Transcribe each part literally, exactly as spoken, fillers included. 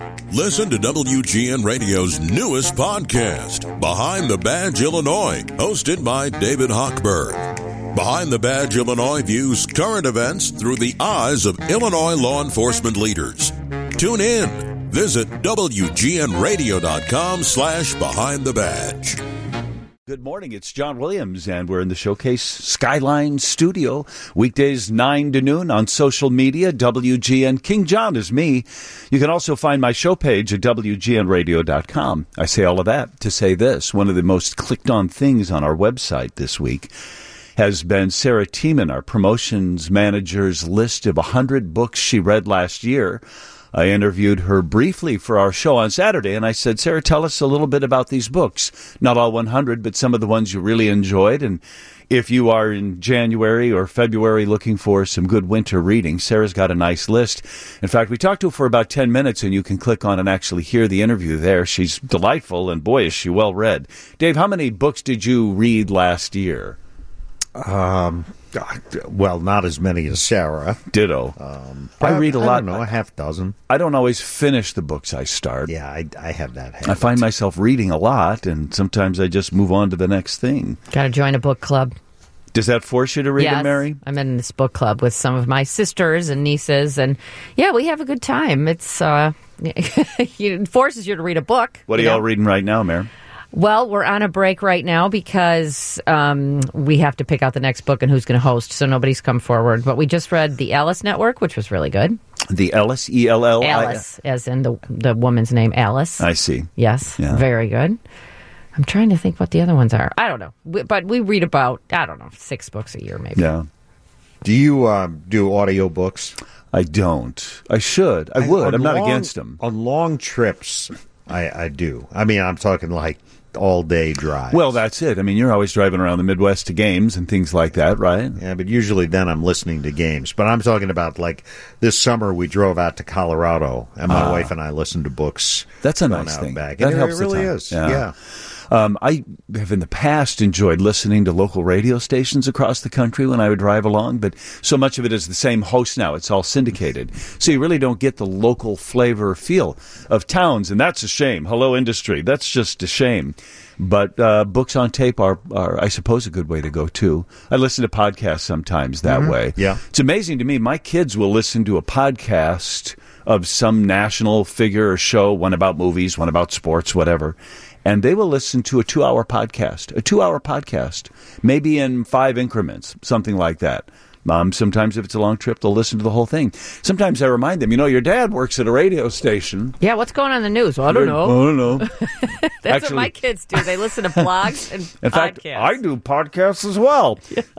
Listen to W G N Radio's newest podcast, Behind the Badge Illinois, hosted by David Hochberg. Behind the Badge Illinois views current events through the eyes of Illinois law enforcement leaders. Tune in. Visit W G N radio dot com slash behind the badge. Good morning, it's John Williams, and we're in the Showcase Skyline Studio. Weekdays nine to noon on social media, W G N. King John is me. You can also find my show page at W G N radio dot com. I say all of that to say this. One of the most clicked on things on our website this week has been Sarah Tiemann, our promotions manager's list of one hundred books she read last year. I interviewed her briefly for our show on Saturday, and I said, Sarah, tell us a little bit about these books. Not all one hundred, but some of the ones you really enjoyed. And if you are in January or February looking for some good winter reading, Sarah's got a nice list. In fact, we talked to her for about ten minutes, and you can click on and actually hear the interview there. She's delightful, and boy, is she well read. Dave, how many books did you read last year? Um... Well, not as many as Sarah. Ditto. Um, I, I read a I lot. I don't know, a half dozen. I don't always finish the books I start. Yeah, I, I have that habit. I find myself reading a lot, and sometimes I just move on to the next thing. Got to join a book club. Does that force you to read yes, it, Mary? I'm in this book club with some of my sisters and nieces, and yeah, we have a good time. It's uh, it forces you to read a book. What are you y'all know? reading right now, Mary? Well, we're on a break right now because um, we have to pick out the next book and who's going to host, so nobody's come forward. But we just read The Alice Network, which was really good. The Ellis, E L L I? Alice, as in the the woman's name, Alice. I see. Yes, Yeah. Very good. I'm trying to think what the other ones are. I don't know. We, but we read about, I don't know, six books a year maybe. Yeah. Do you um, do audiobooks? I don't. I should. I would. On I'm not long- against them. On long trips, I, I do. I mean, I'm talking like all-day drives. Well, that's it. I mean, you're always driving around the Midwest to games and things like that, right? Yeah, but usually then I'm listening to games. But I'm talking about, like, this summer we drove out to Colorado, and my Ah. wife and I listened to books. That's a going nice out thing. and back. That And helps it the really time. is. Yeah. Yeah. Um, I have in the past enjoyed listening to local radio stations across the country when I would drive along, but so much of it is the same host now. It's all syndicated. So you really don't get the local flavor or feel of towns, and that's a shame. Hello, industry. That's just a shame. But uh, books on tape are, are, I suppose, a good way to go, too. I listen to podcasts sometimes that Mhm. way. Yeah. It's amazing to me. My kids will listen to a podcast of some national figure or show, one about movies, one about sports, whatever, and they will listen to a two-hour podcast, a two-hour podcast, maybe in five increments, something like that. Um, sometimes if it's a long trip, they'll listen to the whole thing. Sometimes I remind them, you know, your dad works at a radio station. Yeah, what's going on in the news? Well, I don't know. I don't know. That's Actually- what my kids do. They listen to blogs and In fact, podcasts. I do podcasts as well.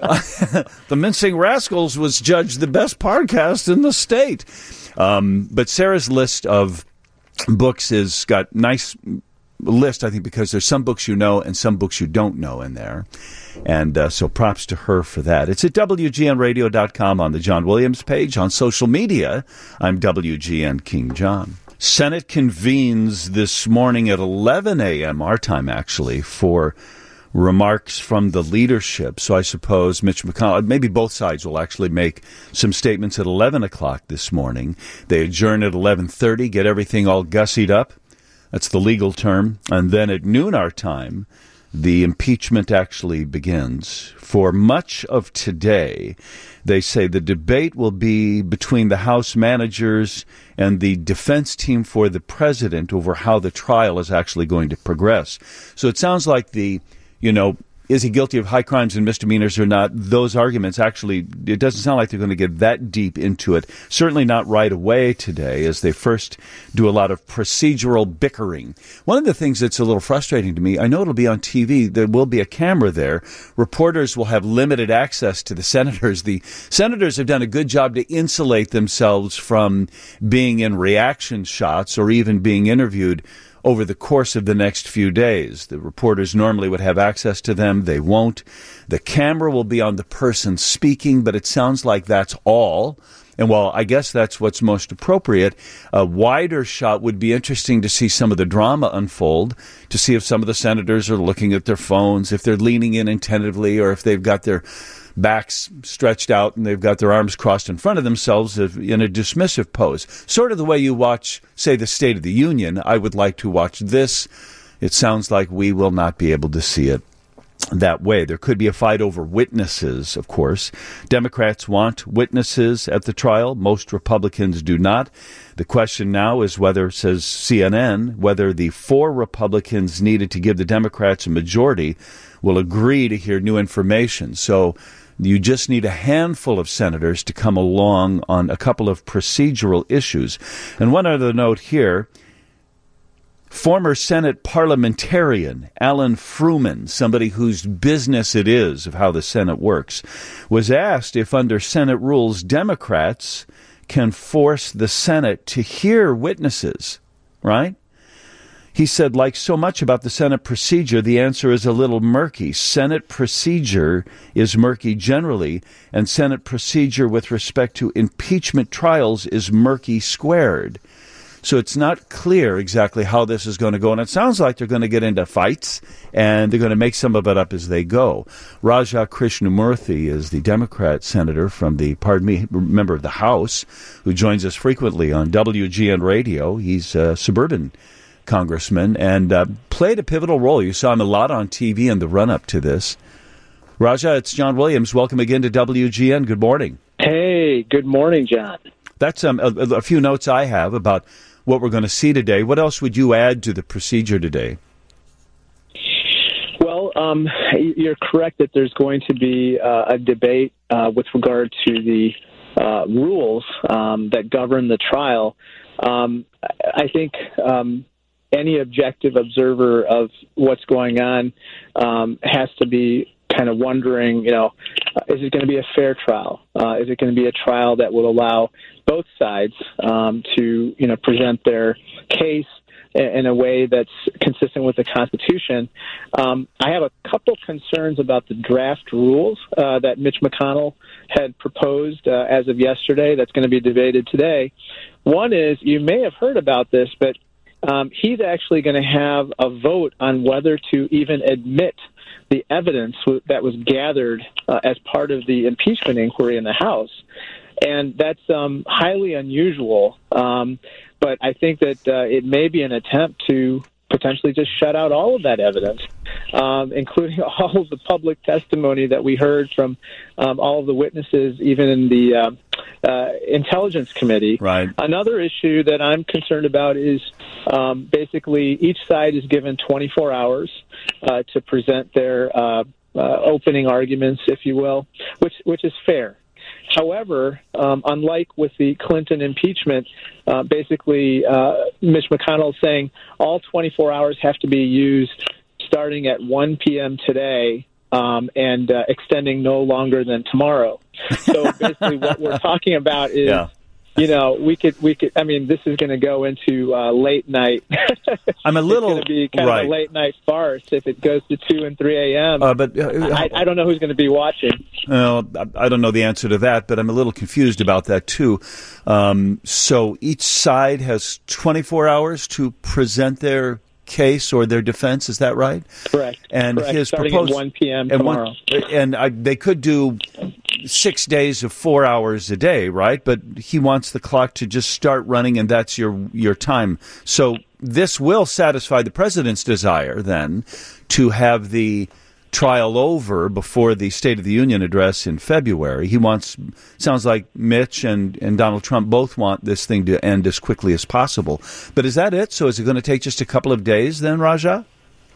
The Mincing Rascals was judged the best podcast in the state. Um, but Sarah's list of books has got nice list, I think, because there's some books you know and some books you don't know in there. And uh, so props to her for that. It's at W G N radio dot com on the John Williams page. On social media, I'm W G N King John. Senate convenes this morning at eleven a.m., our time actually, for remarks from the leadership. So I suppose Mitch McConnell, maybe both sides will actually make some statements at eleven o'clock this morning. They adjourn at eleven thirty, get everything all gussied up. That's the legal term. And then at noon our time, the impeachment actually begins. For much of today, they say the debate will be between the House managers and the defense team for the president over how the trial is actually going to progress. So it sounds like the, you know, is he guilty of high crimes and misdemeanors or not? Those arguments actually, it doesn't sound like they're going to get that deep into it. Certainly not right away today, as they first do a lot of procedural bickering. One of the things that's a little frustrating to me, I know it'll be on T V, there will be a camera there. Reporters will have limited access to the senators. The senators have done a good job to insulate themselves from being in reaction shots or even being interviewed over the course of the next few days. The reporters normally would have access to them. They won't. The camera will be on the person speaking, but it sounds like that's all. And while I guess that's what's most appropriate, a wider shot would be interesting to see some of the drama unfold, to see if some of the senators are looking at their phones, if they're leaning in attentively, or if they've got their backs stretched out and they've got their arms crossed in front of themselves in a dismissive pose. Sort of the way you watch, say, the State of the Union. I would like to watch this. It sounds like we will not be able to see it that way. There could be a fight over witnesses, of course. Democrats want witnesses at the trial. Most Republicans do not. The question now is whether, says C N N, whether the four Republicans needed to give the Democrats a majority will agree to hear new information. So you just need a handful of senators to come along on a couple of procedural issues. And one other note here, former Senate parliamentarian Alan Fruman, somebody whose business it is of how the Senate works, was asked if under Senate rules Democrats can force the Senate to hear witnesses, right? He said, like so much about the Senate procedure, the answer is a little murky. Senate procedure is murky generally, and Senate procedure with respect to impeachment trials is murky squared. So it's not clear exactly how this is going to go. And it sounds like they're going to get into fights, and they're going to make some of it up as they go. Raja Krishnamurthy is the Democrat senator from the, pardon me, member of the House, who joins us frequently on W G N Radio. He's a suburban congressman and uh, played a pivotal role. You saw him a lot on T V in the run-up to this. Raja, it's John Williams. Welcome again to W G N. Good morning. Hey, good morning, John. That's um, a, a few notes I have about what we're going to see today. What else would you add to the procedure today? Well, um, you're correct that there's going to be uh, a debate uh, with regard to the uh, rules um, that govern the trial. Um, I think um, any objective observer of what's going on um, has to be kind of wondering, you know, is it going to be a fair trial? Uh, is it going to be a trial that will allow both sides um, to, you know, present their case in a way that's consistent with the Constitution? Um, I have a couple concerns about the draft rules uh, that Mitch McConnell had proposed uh, as of yesterday that's going to be debated today. One is, you may have heard about this, but um, he's actually going to have a vote on whether to even admit the evidence that was gathered uh, as part of the impeachment inquiry in the House. And that's um, highly unusual. Um, but I think that uh, it may be an attempt to potentially just shut out all of that evidence, um, including all of the public testimony that we heard from um, all of the witnesses, even in the uh, uh, Intelligence Committee. Right. Another issue that I'm concerned about is um, basically each side is given twenty-four hours uh, to present their uh, uh, opening arguments, if you will, which which is fair. However, um, unlike with the Clinton impeachment, uh, basically uh, Mitch McConnell is saying all twenty-four hours have to be used starting at one p.m. today um, and uh, extending no longer than tomorrow. So basically what we're talking about is, yeah. you know, we could, we could, I mean, this is going to go into uh, late night. I'm a little, it's going to be kind right. of a late night farce if it goes to two and three a.m. Uh, but uh, I, I don't know who's going to be watching. Well, I don't know the answer to that, but I'm a little confused about that too. Um, so each side has twenty-four hours to present their case or their defense. Is that right? Correct. And Correct. his starting proposed at one p.m. and tomorrow. One, and I, they could do six days of four hours a day, right? But he wants the clock to just start running, and that's your your time. So this will satisfy the president's desire then to have the trial over before the State of the Union address in February. He wants, sounds like Mitch and, and Donald Trump both want this thing to end as quickly as possible. But is that it? So is it going to take just a couple of days then, Raja?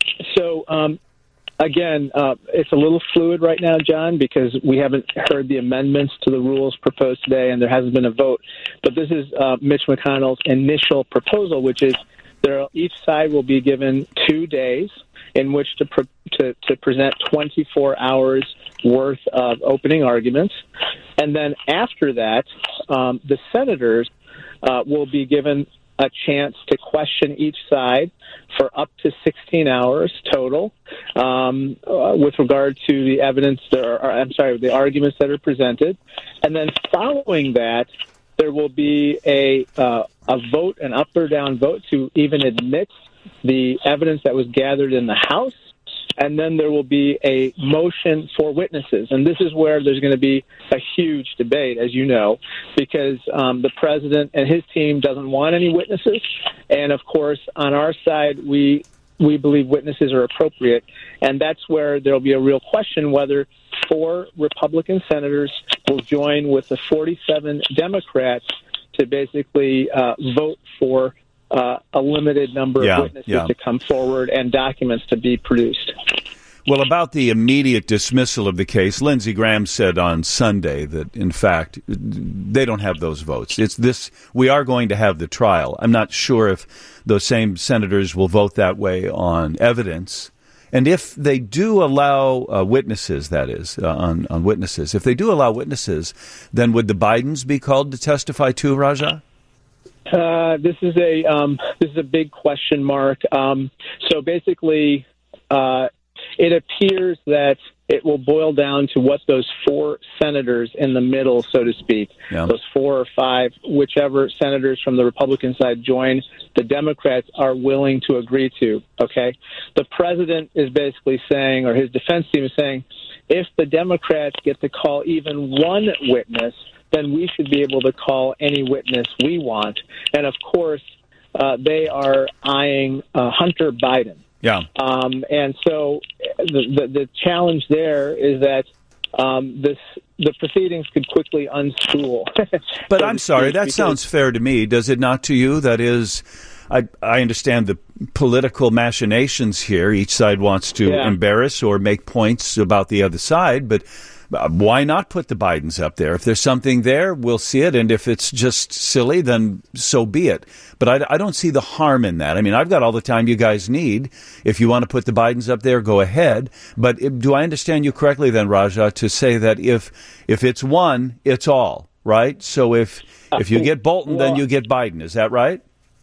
So, um, again, uh, it's a little fluid right now, John, because we haven't heard the amendments to the rules proposed today, and there hasn't been a vote. But this is uh, Mitch McConnell's initial proposal, which is there, each side will be given two days in which to, pre- to to present twenty-four hours worth of opening arguments. And then after that, um, the senators uh, will be given a chance to question each side for up to sixteen hours total um, uh, with regard to the evidence, that are, or, I'm sorry, the arguments that are presented. And then following that, there will be a uh, a vote, an up or down vote, to even admit the evidence that was gathered in the House. And then there will be a motion for witnesses. And this is where there's going to be a huge debate, as you know, because um, the president and his team doesn't want any witnesses. And, of course, on our side, we we believe witnesses are appropriate. And that's where there will be a real question whether four Republican senators will join with the forty-seven Democrats to basically uh, vote for Uh, a limited number yeah, of witnesses yeah. to come forward and documents to be produced. Well, about the immediate dismissal of the case, Lindsey Graham said on Sunday that, in fact, they don't have those votes. It's this. We are going to have the trial. I'm not sure if those same senators will vote that way on evidence. And if they do allow uh, witnesses, that is, uh, on, on witnesses, if they do allow witnesses, then would the Bidens be called to testify too, Raja? Uh, this is a um, this is a big question mark. Um, so basically, uh, it appears that it will boil down to what those four senators in the middle, so to speak, yeah. those four or five, whichever senators from the Republican side join the Democrats, are willing to agree to. Okay, the president is basically saying, or his defense team is saying, if the Democrats get to call even one witness, then we should be able to call any witness we want. And, of course, uh, they are eyeing uh, Hunter Biden. Yeah. Um, and so the, the, the challenge there is that um, this the proceedings could quickly unspool. But so I'm sorry, that sounds fair to me. Does it not to you? That is, I, I understand the political machinations here. Each side wants to yeah. embarrass or make points about the other side, but why not put the Bidens up there? If there's something there, we'll see it. And if it's just silly, then so be it. But I, I don't see the harm in that. I mean, I've got all the time you guys need. If you want to put the Bidens up there, go ahead. But if, do I understand you correctly then, Raja, to say that if if it's one, it's all, right? So if if you get Bolton, well, then you get Biden. Is that right?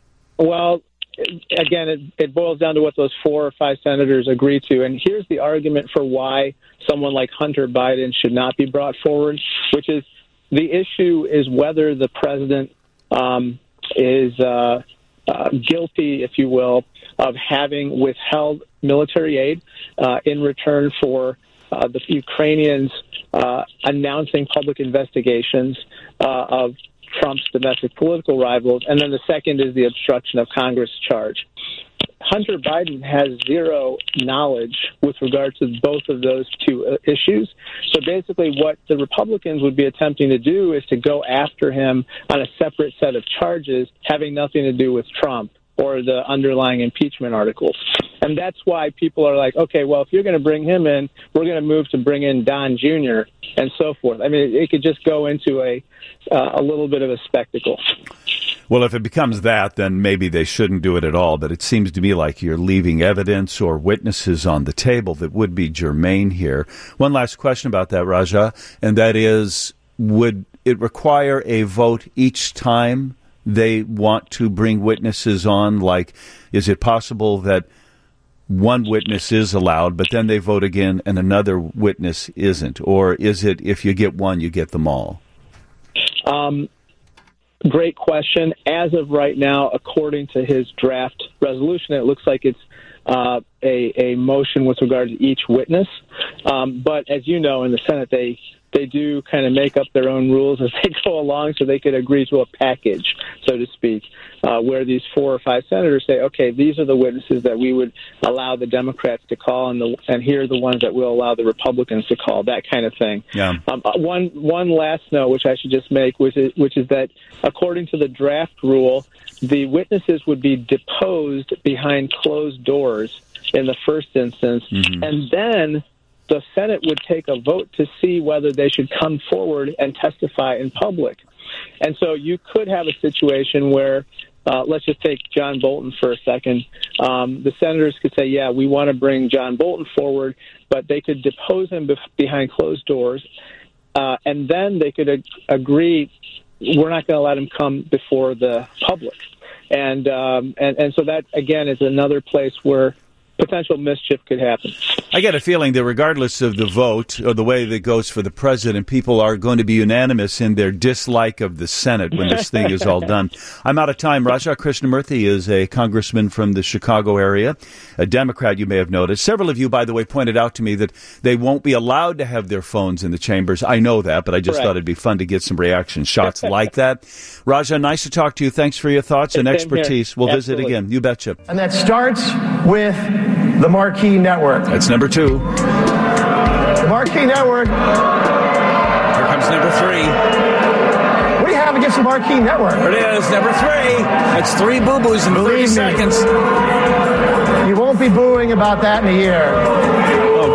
Well, again, it, it boils down to what those four or five senators agree to. And here's the argument for why someone like Hunter Biden should not be brought forward, which is the issue is whether the president um, is uh, uh, guilty, if you will, of having withheld military aid uh, in return for uh, the Ukrainians uh, announcing public investigations uh, of Trump's domestic political rivals. And then the second is the obstruction of Congress charge. Hunter Biden has zero knowledge with regard to both of those two uh, issues. So basically what the Republicans would be attempting to do is to go after him on a separate set of charges having nothing to do with Trump or the underlying impeachment articles. And that's why people are like, okay, well, if you're going to bring him in, we're going to move to bring in Don Junior and so forth. I mean, it, it could just go into a uh, a little bit of a spectacle. Well, if it becomes that, then maybe they shouldn't do it at all. But it seems to me like you're leaving evidence or witnesses on the table that would be germane here. One last question about that, Raja, and that is, would it require a vote each time they want to bring witnesses on? Like, is it possible that one witness is allowed, but then they vote again and another witness isn't? Or is it if you get one, you get them all? Um, great question. As of right now, according to his draft resolution, it looks like it's uh, a, a motion with regard to each witness. Um, but as you know, in the Senate, they they do kind of make up their own rules as they go along so they could agree to a package, so to speak, uh, where these four or five senators say, okay, these are the witnesses that we would allow the Democrats to call, and, the, and here are the ones that we'll allow the Republicans to call, that kind of thing. Yeah. Um, one one last note, which I should just make, which is, which is that according to the draft rule, the witnesses would be deposed behind closed doors in the first instance, mm-hmm. and then the Senate would take a vote to see whether they should come forward and testify in public. And so you could have a situation where, uh, let's just take John Bolton for a second. Um, the senators could say, yeah, we want to bring John Bolton forward, but they could depose him bef- behind closed doors, uh, and then they could ag- agree, we're not going to let him come before the public. And, um, and, and so that, again, is another place where potential mischief could happen. I get a feeling that regardless of the vote or the way that goes for the president, people are going to be unanimous in their dislike of the Senate when this thing is all done. I'm out of time. Raja Krishnamurthy is a congressman from the Chicago area, a Democrat, you may have noticed. Several of you, by the way, pointed out to me that they won't be allowed to have their phones in the chambers. I know that, but I just Correct. thought it'd be fun to get some reaction shots like that. Raja, nice to talk to you. Thanks for your thoughts and Same expertise. here. We'll Absolutely. visit again. You betcha. And that starts with the Marquee Network. That's number two. The Marquee Network. Here comes number three. What do you have against the Marquee Network? There it is, number three. That's three boo-boos in thirty Believe me. seconds. You won't be booing about that in a year. Oh,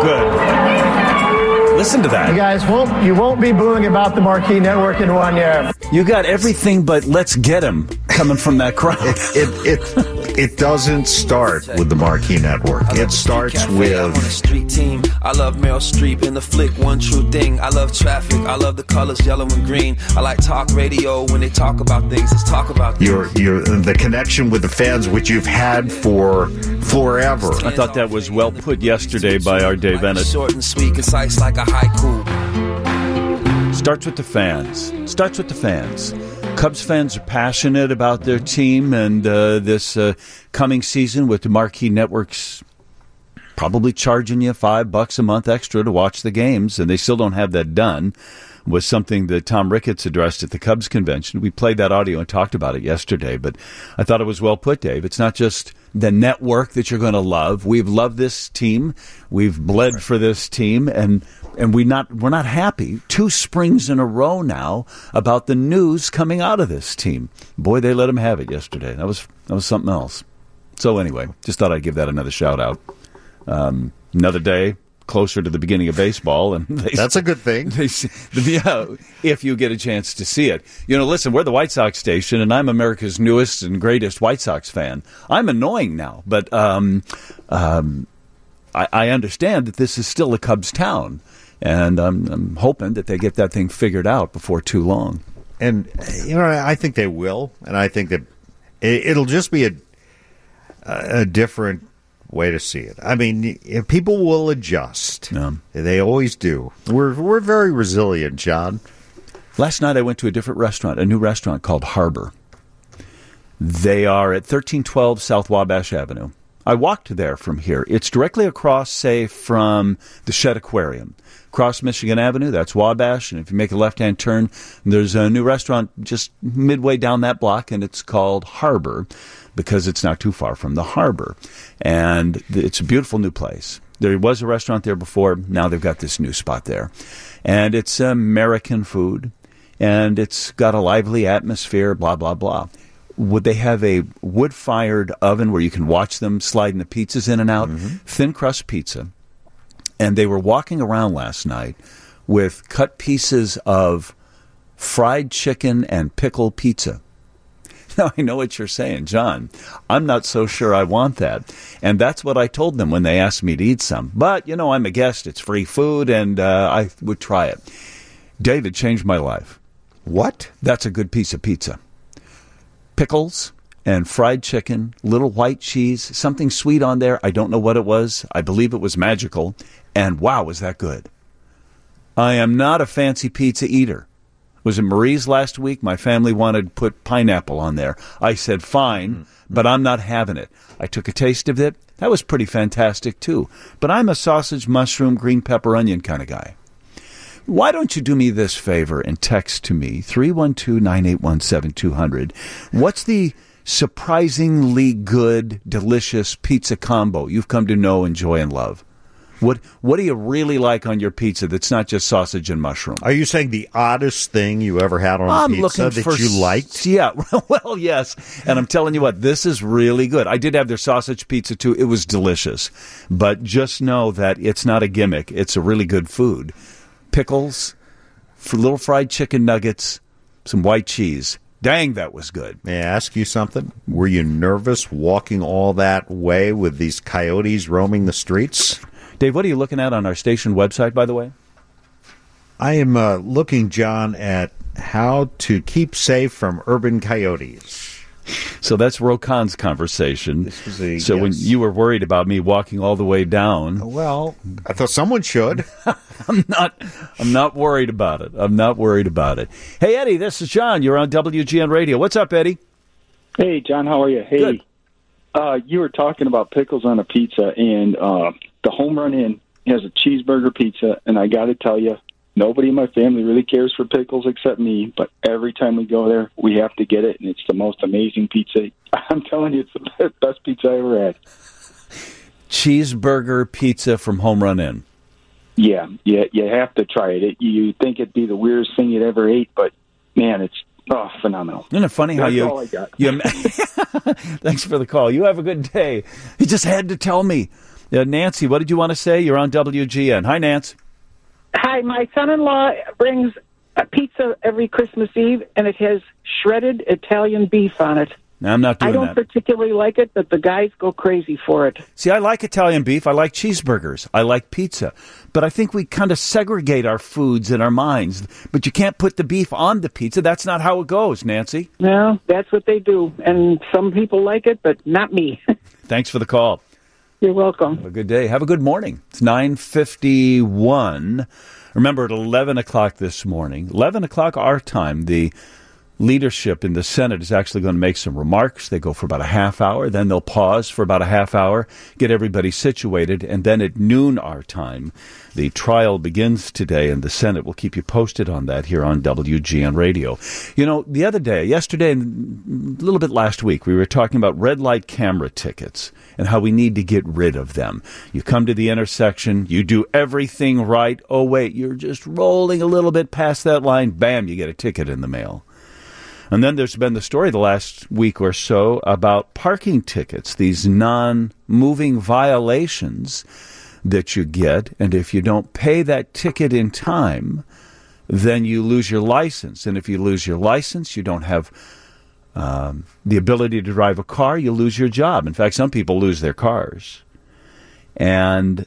good. Listen to You that. guys won't. You won't be booing about the Marquee Network in one year. You got everything but let's get him coming from that crowd. It it it doesn't start with the Marquee Network. It starts with on the street team. I love Meryl Streep in the flick One True Thing. I love Traffic. I love the colors yellow and green. I like talk radio when they talk about things. Let's talk about things. your your the connection with the fans, which you've had for forever. I thought that was well put yesterday by our Dave Bennett. Short and sweet, concise like a haiku. Starts with the fans. Starts with the fans. Cubs fans are passionate about their team, and uh, this uh, coming season with the Marquee Networks probably charging you five bucks a month extra to watch the games, and they still don't have that done, was something that Tom Ricketts addressed at the Cubs convention. We played that audio and talked about it yesterday, but I thought it was well put, Dave. It's not just the network that you're going to love. We've loved this team. We've bled right. for this team, and and we not we're not happy. Two springs in a row now about the news coming out of this team. Boy, they let them have it yesterday. That was that was something else. So anyway, just thought I'd give that another shout out. Um, another day closer to the beginning of baseball, and they, That's a good thing. They, yeah, if you get a chance to see it. You know, listen, we're the White Sox station, and I'm America's newest and greatest White Sox fan. I'm annoying now, but um, um, I, I understand that this is still a Cubs town, and I'm, I'm hoping that they get that thing figured out before too long. And, you know, I think they will, and I think that it, it'll just be a, a different way to see it. I mean, people will adjust. Yeah. They always do. We're we're very resilient, John. Last night I went to a different restaurant, a new restaurant called Harbor. They are at thirteen twelve South Wabash Avenue. I walked there from here. It's directly across, say, from the Shedd Aquarium. Across Michigan Avenue, that's Wabash, and if you make a left-hand turn, there's a new restaurant just midway down that block, and it's called Harbor, because it's not too far from the harbor. And it's a beautiful new place. There was a restaurant there before. Now they've got this new spot there. And it's American food, and it's got a lively atmosphere, blah, blah, blah. Would they have a wood-fired oven where you can watch them sliding the pizzas in and out? Mm-hmm. Thin crust pizza. And they were walking around last night with cut pieces of fried chicken and pickle pizza. Now, I know what you're saying, John. I'm not so sure I want that. And that's what I told them when they asked me to eat some. But, you know, I'm a guest. It's free food, and uh, I would try it. David changed my life. What? That's a good piece of pizza. Pickles and fried chicken, little white cheese, something sweet on there. I don't know what it was. I believe it was magical. And wow, was that good. I am not a fancy pizza eater. Was it Marie's last week? My family wanted to put pineapple on there. I said, fine, mm-hmm. but I'm not having it. I took a taste of it. That was pretty fantastic, too. But I'm a sausage, mushroom, green pepper, onion kind of guy. Why don't you do me this favor and text to me, three one two, nine eight one, seven two zero zero. What's the surprisingly good, delicious pizza combo you've come to know, enjoy, and love? What What do you really like on your pizza that's not just sausage and mushroom? Are you saying the oddest thing you ever had on a I'm pizza that for, you liked? Yeah, well, yes. And I'm telling you what, this is really good. I did have their sausage pizza, too. It was delicious. But just know that it's not a gimmick. It's a really good food. Pickles, little fried chicken nuggets, some white cheese. Dang, that was good. May I ask you something? Were you nervous walking all that way with these coyotes roaming the streets? Dave, what are you looking at on our station website, by the way? I am uh, looking, John, at how to keep safe from urban coyotes. So that's Rokan's conversation. This was a, so yes. when you were worried about me walking all the way down, Well, I thought someone should. I'm not. I'm not worried about it. I'm not worried about it. Hey, Eddie, this is John. You're on W G N Radio. What's up, Eddie? Hey, John, how are you? Hey, Good. Uh, you were talking about pickles on a pizza, and uh, the Home Run Inn has a cheeseburger pizza, and I got to tell you, nobody in my family really cares for pickles except me, but every time we go there, we have to get it, and it's the most amazing pizza. I'm telling you, it's the best pizza I ever had. Cheeseburger pizza from Home Run Inn. Yeah, yeah, you have to try it. it. You think it'd be the weirdest thing you'd ever ate, but, man, it's oh phenomenal. Isn't it funny how That's you... all I got. you Thanks for the call. You have a good day. You just had to tell me. Uh, Nancy, what did you want to say? You're on W G N. Hi, Nancy. Hi, my son-in-law brings a pizza every Christmas Eve, and it has shredded Italian beef on it. No, I'm not doing I don't that. particularly like it, but the guys go crazy for it. See, I like Italian beef. I like cheeseburgers. I like pizza. But I think we kind of segregate our foods in our minds. But you can't put the beef on the pizza. That's not how it goes, Nancy. No, that's what they do, and some people like it, but not me. Thanks for the call. You're welcome. Have a good day. Have a good morning. It's nine fifty-one. Remember, at eleven o'clock this morning, eleven o'clock our time, the leadership in the Senate is actually going to make some remarks. They go for about a half hour. Then they'll pause for about a half hour, get everybody situated, and then at noon our time, the trial begins today in the Senate. We'll keep you posted on that here on W G N Radio. You know, the other day, yesterday, and a little bit last week, we were talking about red light camera tickets and how we need to get rid of them. You come to the intersection, you do everything right. Oh, wait, you're just rolling a little bit past that line. Bam, you get a ticket in the mail. And then there's been the story the last week or so about parking tickets, these non-moving violations that you get. And if you don't pay that ticket in time, then you lose your license. And if you lose your license, you don't have um, the ability to drive a car, you lose your job. In fact, some people lose their cars. And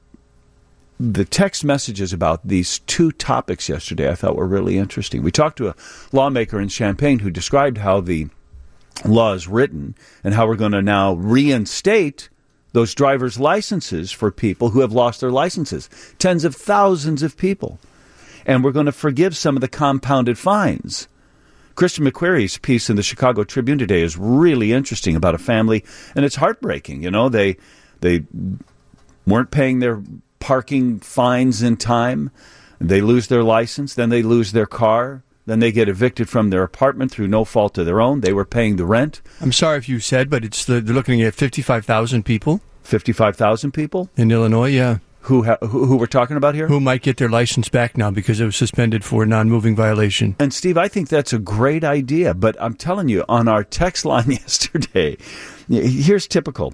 the text messages about these two topics yesterday I thought were really interesting. We talked to a lawmaker in Champaign who described how the law is written and how we're going to now reinstate those driver's licenses for people who have lost their licenses, tens of thousands of people. And we're going to forgive some of the compounded fines. Christian McQuarrie's piece in the Chicago Tribune today is really interesting about a family, and it's heartbreaking. You know, they they weren't paying their parking fines in time. They lose their license, then they lose their car, then they get evicted from their apartment through no fault of their own. They were paying the rent. I'm sorry if you said, but it's the, they're looking at fifty-five thousand people. fifty-five thousand people? In Illinois, yeah. Who, ha- who who we're talking about here? Who might get their license back now because it was suspended for a non-moving violation. And Steve, I think that's a great idea, but I'm telling you, on our text line yesterday, here's typical.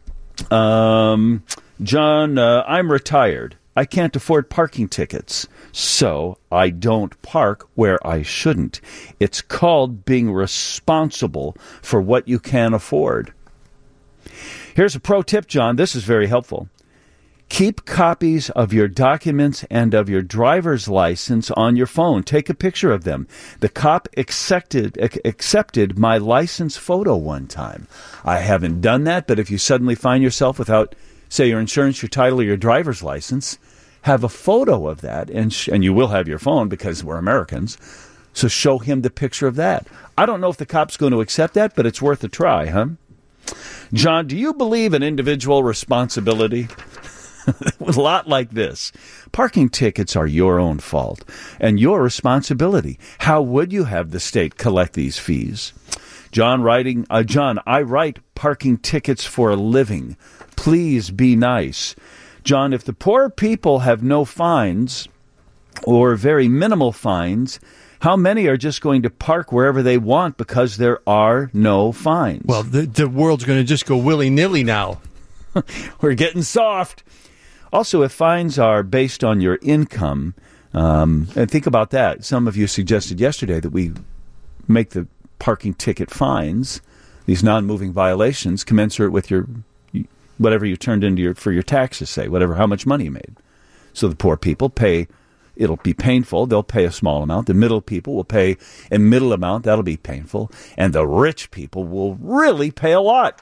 Um... John, uh, I'm retired. I can't afford parking tickets, so I don't park where I shouldn't. It's called being responsible for what you can afford. Here's a pro tip, John. This is very helpful. Keep copies of your documents and of your driver's license on your phone. Take a picture of them. The cop accepted accepted my license photo one time. I haven't done that, but if you suddenly find yourself without, say, your insurance, your title, or your driver's license, have a photo of that, and sh- and you will have your phone because we're Americans, so show him the picture of that. I don't know if the cop's going to accept that, but it's worth a try, huh? John, do you believe in individual responsibility? A lot like this. Parking tickets are your own fault and your responsibility. How would you have the state collect these fees? John writing, uh, John, I write parking tickets for a living. Please be nice. John, if the poor people have no fines or very minimal fines, how many are just going to park wherever they want because there are no fines? Well, the, the world's going to just go willy-nilly now. We're getting soft. Also, if fines are based on your income, um, and think about that. Some of you suggested yesterday that we make the parking ticket fines, these non-moving violations, commensurate with your whatever you turned into your for your taxes, say, whatever, how much money you made. So the poor people pay, It'll be painful. They'll pay a small amount. The middle people will pay a middle amount. That'll be painful. And the rich people will really pay a lot.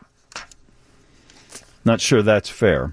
Not sure that's fair.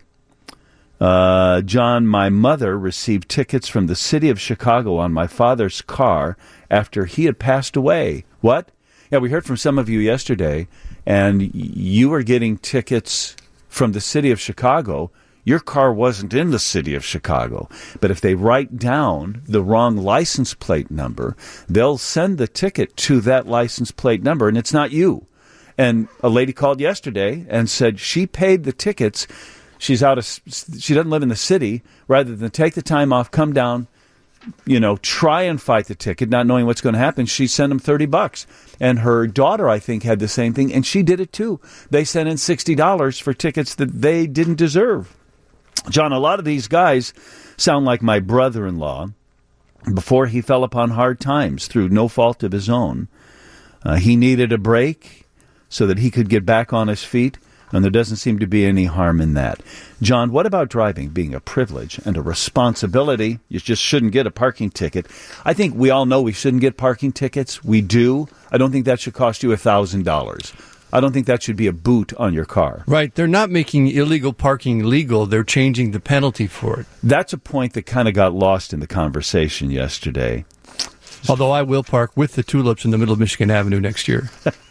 Uh, John, my mother received tickets from the city of Chicago on my father's car after he had passed away. What? Yeah, we heard from some of you yesterday, and you were getting tickets from the city of Chicago. Your car wasn't in the city of Chicago. But if they write down the wrong license plate number, they'll send the ticket to that license plate number, and it's not you. And a lady called yesterday and said she paid the tickets. She's out of, she doesn't live in the city. Rather than take the time off, come down, you know, try and fight the ticket, not knowing what's going to happen, she sent them thirty bucks. And her daughter, I think, had the same thing, and she did it too. They sent in sixty dollars for tickets that they didn't deserve. John, a lot of these guys sound like my brother-in-law before he fell upon hard times through no fault of his own. Uh, he needed a break so that he could get back on his feet, and there doesn't seem to be any harm in that. John, what about driving being a privilege and a responsibility? You just shouldn't get a parking ticket. I think we all know we shouldn't get parking tickets. We do. I don't think that should cost you one thousand dollars. I don't think that should be a boot on your car. Right. They're not making illegal parking legal. They're changing the penalty for it. That's a point that kind of got lost in the conversation yesterday. Although I will park with the tulips in the middle of Michigan Avenue next year.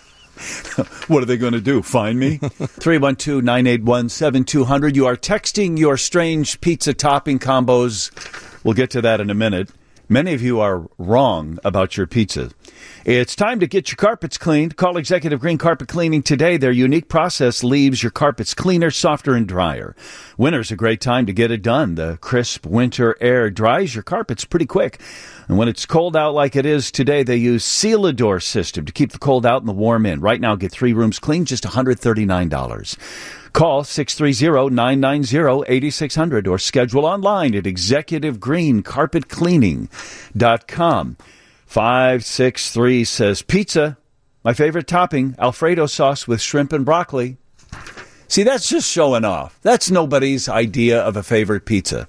What are they going to do? Find me? three one two, nine eight one, seven two zero zero. You are texting your strange pizza topping combos. We'll get to that in a minute. Many of you are wrong about your pizza. It's time to get your carpets cleaned. Call Executive Green Carpet Cleaning today. Their unique process leaves your carpets cleaner, softer, and drier. Winter's a great time to get it done. The crisp winter air dries your carpets pretty quick. And when it's cold out like it is today, they use Seal-A-Door system to keep the cold out and the warm in. Right now, get three rooms clean, just one hundred thirty-nine dollars. Call six three zero, nine nine zero, eight six zero zero or schedule online at executive green carpet cleaning dot com. five six three says, pizza, my favorite topping, Alfredo sauce with shrimp and broccoli. See, that's just showing off. That's nobody's idea of a favorite pizza.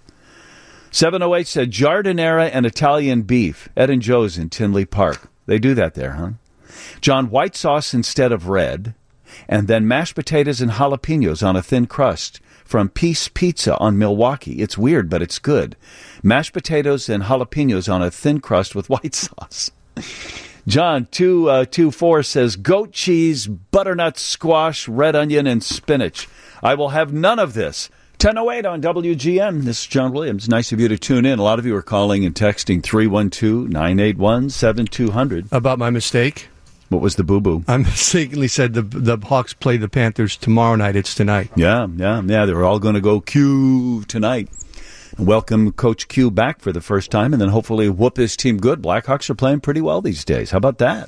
seven oh eight said, giardiniera and Italian beef, Ed and Joe's in Tinley Park. They do that there, huh? John, white sauce instead of red, and then mashed potatoes and jalapenos on a thin crust from Peace Pizza on Milwaukee. It's weird, but it's good. Mashed potatoes and jalapenos on a thin crust with white sauce. John, two uh, two four says, goat cheese, butternut squash, red onion, and spinach. I will have none of this. ten oh eight on W G M. This is John Williams. Nice of you to tune in. A lot of you are calling and texting three one two, nine eight one, seven two zero zero. About my mistake? What was the boo-boo? I mistakenly said the the Hawks play the Panthers tomorrow night. It's tonight. Yeah, yeah, yeah. They're all going to go Q tonight. Welcome Coach Q back for the first time, and then hopefully whoop his team good. Blackhawks are playing pretty well these days. How about that?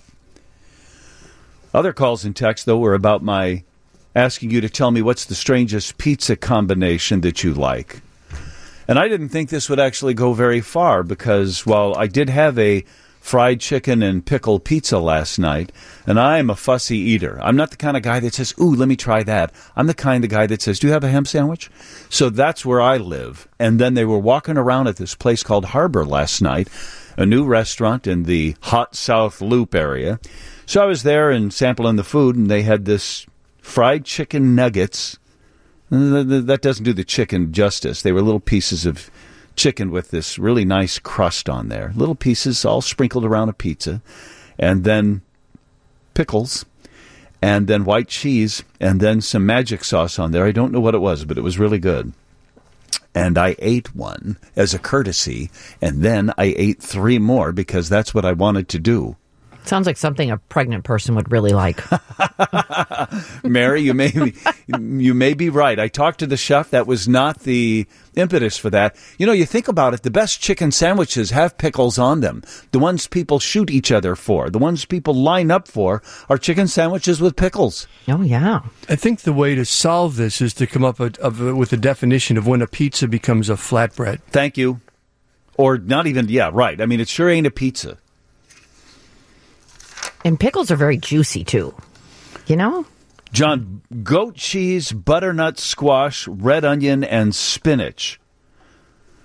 Other calls and texts, though, were about my asking you to tell me what's the strangest pizza combination that you like. And I didn't think this would actually go very far because, while I did have a fried chicken and pickle pizza last night, and I am a fussy eater. I'm not the kind of guy that says, ooh, let me try that. I'm the kind of guy that says, do you have a ham sandwich? So that's where I live. And then they were walking around at this place called Harbor last night, a new restaurant in the Hot South Loop area. So I was there and sampling the food, and they had this fried chicken nuggets. That doesn't do the chicken justice. They were little pieces of chicken with this really nice crust on there. Little pieces all sprinkled around a pizza. And then pickles. And then white cheese. And then some magic sauce on there. I don't know what it was, but it was really good. And I ate one as a courtesy. And then I ate three more because that's what I wanted to do. Sounds like something a pregnant person would really like. Mary, you may be, you may be right. I talked to the chef. That was not the impetus for that. You know, you think about it, the best chicken sandwiches have pickles on them. The ones people shoot each other for, the ones people line up for, are chicken sandwiches with pickles. Oh, yeah. I think the way to solve this is to come up with, of, with a definition of when a pizza becomes a flatbread. Thank you. Or not even, yeah, right. I mean, it sure ain't a pizza. And pickles are very juicy, too. You know? John, goat cheese, butternut squash, red onion, and spinach.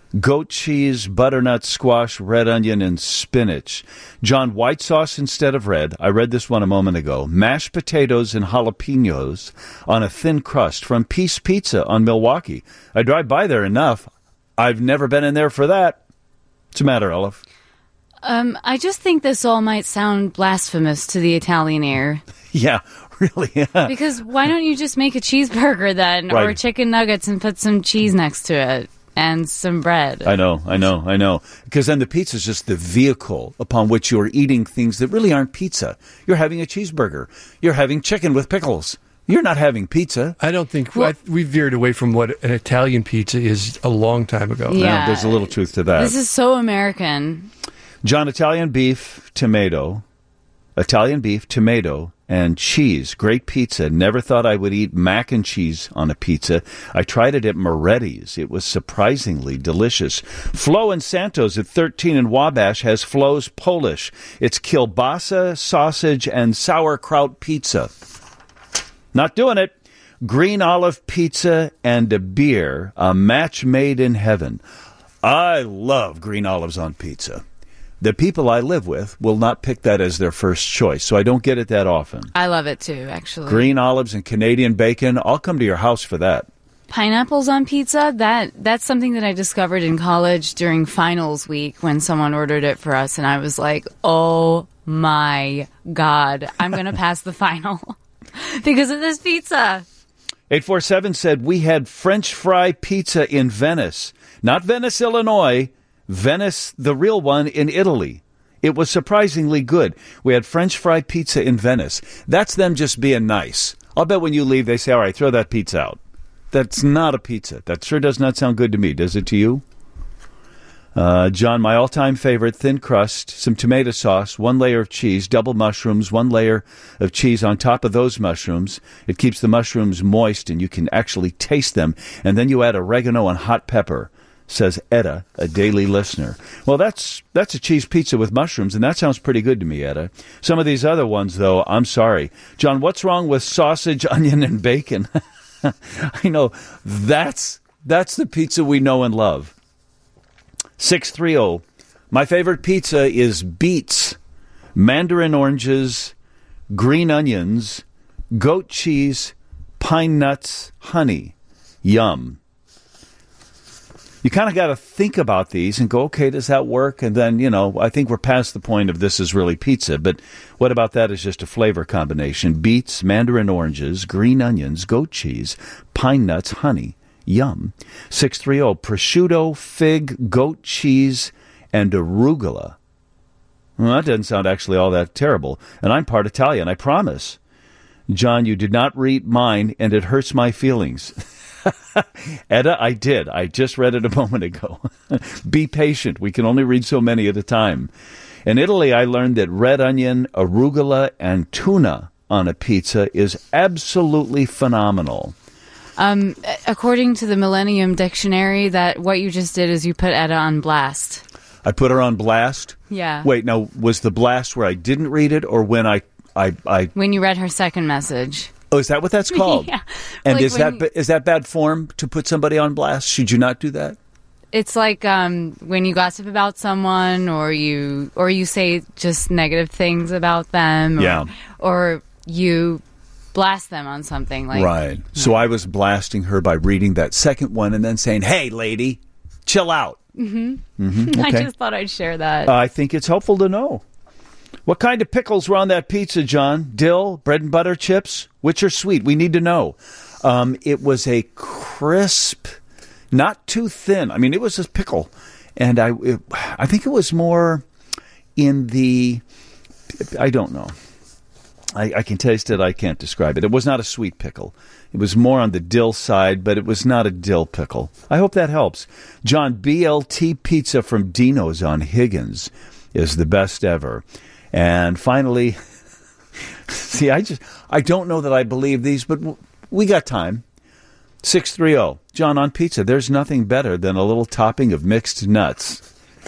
goat cheese, butternut squash, red onion, and spinach. John, white sauce instead of red. I read this one a moment ago. Mashed potatoes and jalapenos on a thin crust from Peace Pizza on Milwaukee. I drive by there enough. I've never been in there for that. What's the matter, Olive? Um, I just think this all might sound blasphemous to the Italian ear. Yeah, really. Yeah. Because why don't you just make a cheeseburger then, Right. or chicken nuggets and put some cheese next to it and some bread? I know, I know, I know. Because then the pizza is just the vehicle upon which you're eating things that really aren't pizza. You're having a cheeseburger. You're having chicken with pickles. You're not having pizza. I don't think I, we veered away from what an Italian pizza is a long time ago. Yeah. No, there's a little truth to that. This is so American. John, Italian beef, tomato, Italian beef, tomato, and cheese. Great pizza. Never thought I would eat mac and cheese on a pizza. I tried it at Moretti's. It was surprisingly delicious. Flo and Santos at thirteen in Wabash has Flo's Polish. It's kielbasa, sausage, and sauerkraut pizza. Not doing it. Green olive pizza and a beer. A match made in heaven. I love green olives on pizza. The people I live with will not pick that as their first choice, so I don't get it that often. I love it too, actually. Green olives and Canadian bacon, I'll come to your house for that. Pineapples on pizza, that that's something that I discovered in college during finals week when someone ordered it for us, and I was like, oh my God, I'm going to pass the final because of this pizza. eight four seven said, we had French fry pizza in Venice. Not Venice, Illinois. Venice, the real one, in Italy. It was surprisingly good. We had French fry pizza in Venice. That's them just being nice. I'll bet when you leave, they say, all right, throw that pizza out. That's not a pizza. That sure does not sound good to me. Does it to you? Uh, John, my all-time favorite, thin crust, some tomato sauce, one layer of cheese, double mushrooms, one layer of cheese on top of those mushrooms. It keeps the mushrooms moist, and you can actually taste them. And then you add oregano and hot pepper, says Etta, a daily listener. Well, that's that's a cheese pizza with mushrooms, and that sounds pretty good to me, Etta. Some of these other ones, though, I'm sorry. John, what's wrong with sausage, onion, and bacon? I know. That's that's the pizza we know and love. six three zero. My favorite pizza is beets, mandarin oranges, green onions, goat cheese, pine nuts, honey. Yum. You kind of got to think about these and go, okay, does that work? And then, you know, I think we're past the point of this is really pizza. But what about that as just a flavor combination? Beets, mandarin oranges, green onions, goat cheese, pine nuts, honey. Yum. six three zero. Prosciutto, fig, goat cheese, and arugula. Well, that doesn't sound actually all that terrible. And I'm part Italian, I promise. John, you did not read mine, and it hurts my feelings. Etta, I did. I just read it a moment ago. Be patient. We can only read so many at a time. In Italy, I learned that red onion, arugula, and tuna on a pizza is absolutely phenomenal. Um, according to the Millennium Dictionary, that what you just did is you put Etta on blast. I put her on blast? Yeah. Wait, now, was the blast where I didn't read it or when I... I, I When you read her second message. Oh, is that what that's called? Yeah. And Like is that when- ba- is that bad form to put somebody on blast? Should you not do that? It's like um, when you gossip about someone, or you or you say just negative things about them, or, Yeah. or you blast them on something. Like Right. So I was blasting her by reading that second one and then saying, "Hey, lady, chill out." hmm Mm-hmm. I Okay. just thought I'd share that. I think it's helpful to know. What kind of pickles were on that pizza, John? Dill, bread and butter chips? Which are sweet? We need to know. Um, it was a crisp, not too thin. I mean, it was a pickle. And I, it, I think it was more in the, I don't know. I, I can taste it. I can't describe it. It was not a sweet pickle. It was more on the dill side, but it was not a dill pickle. I hope that helps. John, B L T Pizza from Dino's on Higgins is the best ever. And finally, see, I just, I don't know that I believe these, but we got time. six three zero. John, on pizza, there's nothing better than a little topping of mixed nuts.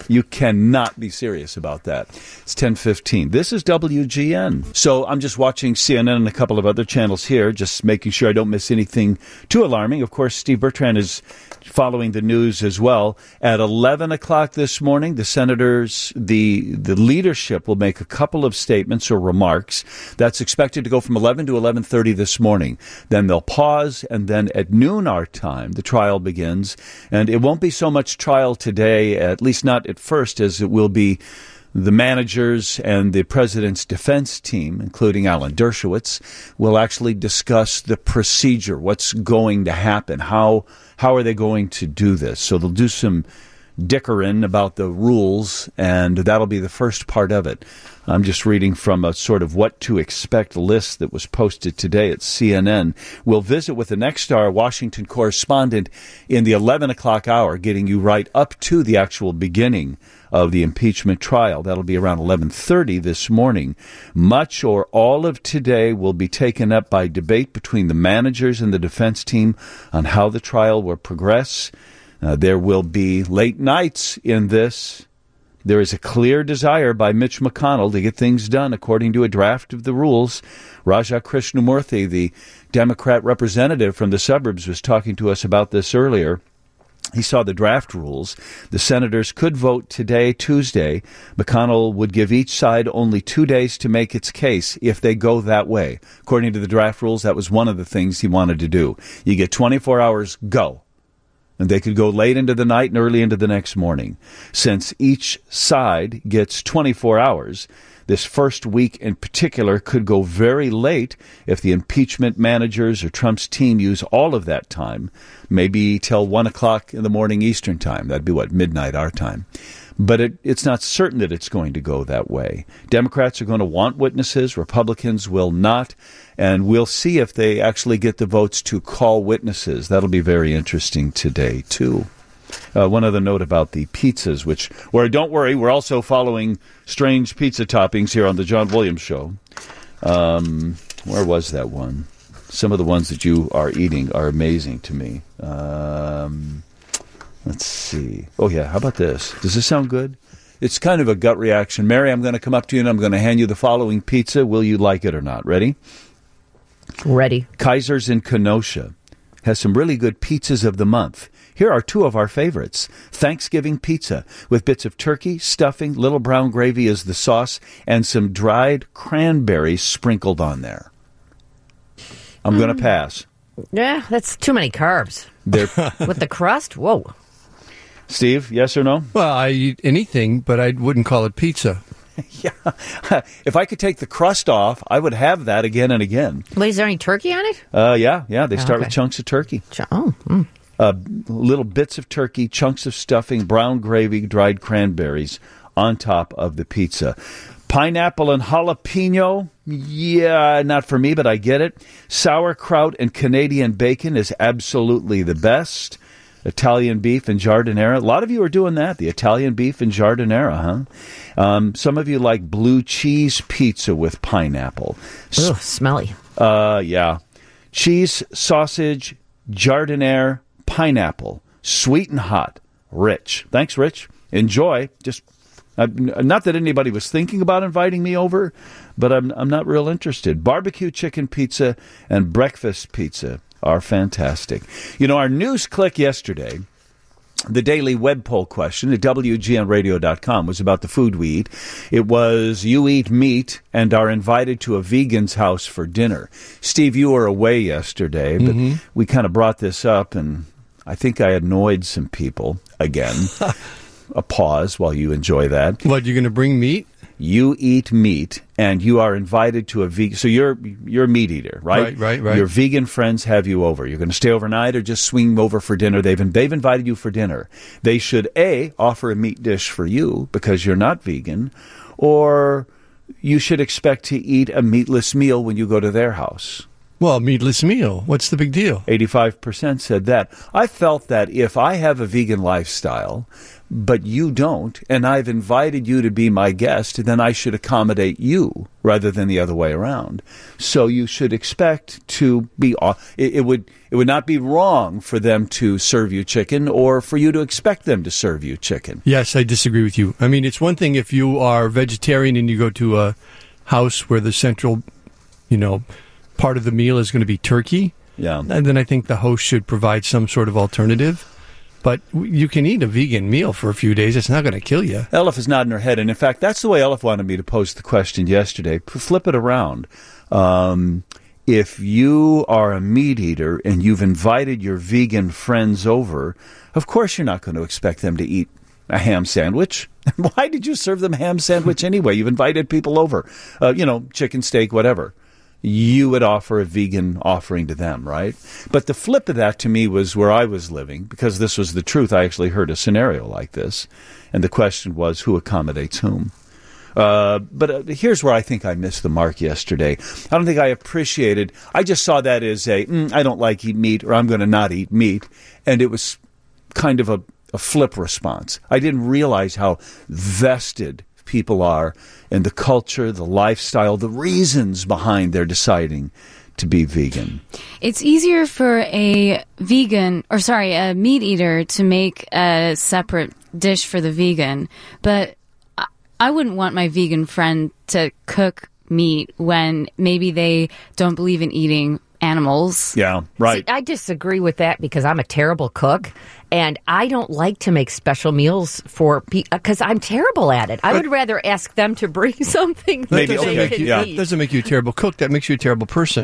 You cannot be serious about that. It's ten fifteen. This is W G N. So I'm just watching C N N and a couple of other channels here, just making sure I don't miss anything too alarming. Of course, Steve Bertrand is following the news as well. At eleven o'clock this morning, the senators, the the leadership will make a couple of statements or remarks. That's expected to go from eleven to eleven thirty this morning. Then they'll pause, and then at noon our time, the trial begins. And it won't be so much trial today, at least not at first, as it will be the managers and the president's defense team, including Alan Dershowitz, will actually discuss the procedure, what's going to happen, how how are they going to do this. So they'll do some dickering about the rules, and that'll be the first part of it. I'm just reading from a sort of what to expect list that was posted today at C N N. We'll visit with the Nexstar Washington correspondent in the eleven o'clock hour, getting you right up to the actual beginning of the impeachment trial. That'll be around eleven thirty this morning. Much or all of today will be taken up by debate between the managers and the defense team on how the trial will progress. Uh, there will be late nights in this. There is a clear desire by Mitch McConnell to get things done according to a draft of the rules. Raja Krishnamurthy, the Democrat representative from the suburbs, was talking to us about this earlier. He saw the draft rules. The senators could vote today, Tuesday. McConnell would give each side only two days to make its case if they go that way. According to the draft rules, that was one of the things he wanted to do. You get twenty-four hours, go. And they could go late into the night and early into the next morning. Since each side gets twenty-four hours, this first week in particular could go very late if the impeachment managers or Trump's team use all of that time, maybe till one o'clock in the morning Eastern time. That'd be, what, midnight our time. But it, it's not certain that it's going to go that way. Democrats are going to want witnesses. Republicans will not. And we'll see if they actually get the votes to call witnesses. That'll be very interesting today, too. Uh, one other note about the pizzas, which, where don't worry, we're also following strange pizza toppings here on the John Williams Show. Um, where was that one? Some of the ones that you are eating are amazing to me. Um, let's see. Oh, yeah, how about this? Does this sound good? It's kind of a gut reaction. Mary, I'm going to come up to you and I'm going to hand you the following pizza. Will you like it or not? Ready? Ready. Kaiser's in Kenosha has some really good pizzas of the month. Here are two of our favorites. Thanksgiving pizza with bits of turkey, stuffing, little brown gravy as the sauce, and some dried cranberries sprinkled on there. I'm mm. going to pass. Yeah, that's too many carbs. They're with the crust? Whoa. Steve, yes or no? Well, I eat anything, but I wouldn't call it pizza. Yeah. If I could take the crust off, I would have that again and again. Wait, is there any turkey on it? Uh, yeah, yeah. They start oh, okay. with chunks of turkey. Ch- oh, mm. Uh, little bits of turkey, chunks of stuffing, brown gravy, dried cranberries on top of the pizza. Pineapple and jalapeno, yeah, not for me, but I get it. Sauerkraut and Canadian bacon is absolutely the best. Italian beef and giardiniera. A lot of you are doing that, the Italian beef and giardiniera, huh? Um, some of you like blue cheese pizza with pineapple. Ugh, smelly. Uh, yeah. Cheese, sausage, giardiniera, pineapple, sweet and hot, rich. Thanks, Rich. Enjoy. Just uh, not that anybody was thinking about inviting me over, but I'm I'm not real interested. Barbecue chicken pizza and breakfast pizza are fantastic. You know, our news click yesterday, the daily web poll question at W G N radio dot com was about the food we eat. It was, you eat meat and are invited to a vegan's house for dinner. Steve, you were away yesterday, but mm-hmm. we kind of brought this up, and I think I annoyed some people again. A pause while you enjoy that. What, you're going to bring meat? You eat meat, and you are invited to a vegan. So you're you're a meat eater, right? Right, right, right. Your vegan friends have you over. You're going to stay overnight, or just swing over for dinner. They've they've invited you for dinner. They should A, offer a meat dish for you because you're not vegan, or you should expect to eat a meatless meal when you go to their house. Well, meatless meal. What's the big deal? eighty-five percent said that. I felt that if I have a vegan lifestyle, but you don't, and I've invited you to be my guest, then I should accommodate you rather than the other way around. So you should expect to be, it, it would it would not be wrong for them to serve you chicken or for you to expect them to serve you chicken. Yes, I disagree with you. I mean, it's one thing if you are vegetarian and you go to a house where the central, you know, part of the meal is going to be turkey. Yeah. And then I think the host should provide some sort of alternative. But you can eat a vegan meal for a few days. It's not going to kill you. Elif is nodding her head. And in fact, that's the way Elif wanted me to pose the question yesterday. Flip it around. Um, if you are a meat eater and you've invited your vegan friends over, of course you're not going to expect them to eat a ham sandwich. Why did you serve them a ham sandwich anyway? You've invited people over. Uh, you know, chicken, steak, whatever. You would offer a vegan offering to them, right? But the flip of that to me was where I was living, because this was the truth. I actually heard a scenario like this, and the question was, who accommodates whom? Uh, but uh, here's where I think I missed the mark yesterday. I don't think I appreciated, I just saw that as a, mm, I don't like eat meat, or I'm going to not eat meat, and it was kind of a, a flip response. I didn't realize how vested people are in the culture, the lifestyle, the reasons behind their deciding to be vegan. It's easier for a vegan, or sorry, a meat eater to make a separate dish for the vegan, but I wouldn't want my vegan friend to cook meat when maybe they don't believe in eating animals. Yeah, right. See, I disagree with that because I'm a terrible cook. And I don't like to make special meals for people because I'm terrible at it. I would rather ask them to bring something that Maybe, they okay, can yeah. eat. That doesn't make you a terrible cook. That makes you a terrible person.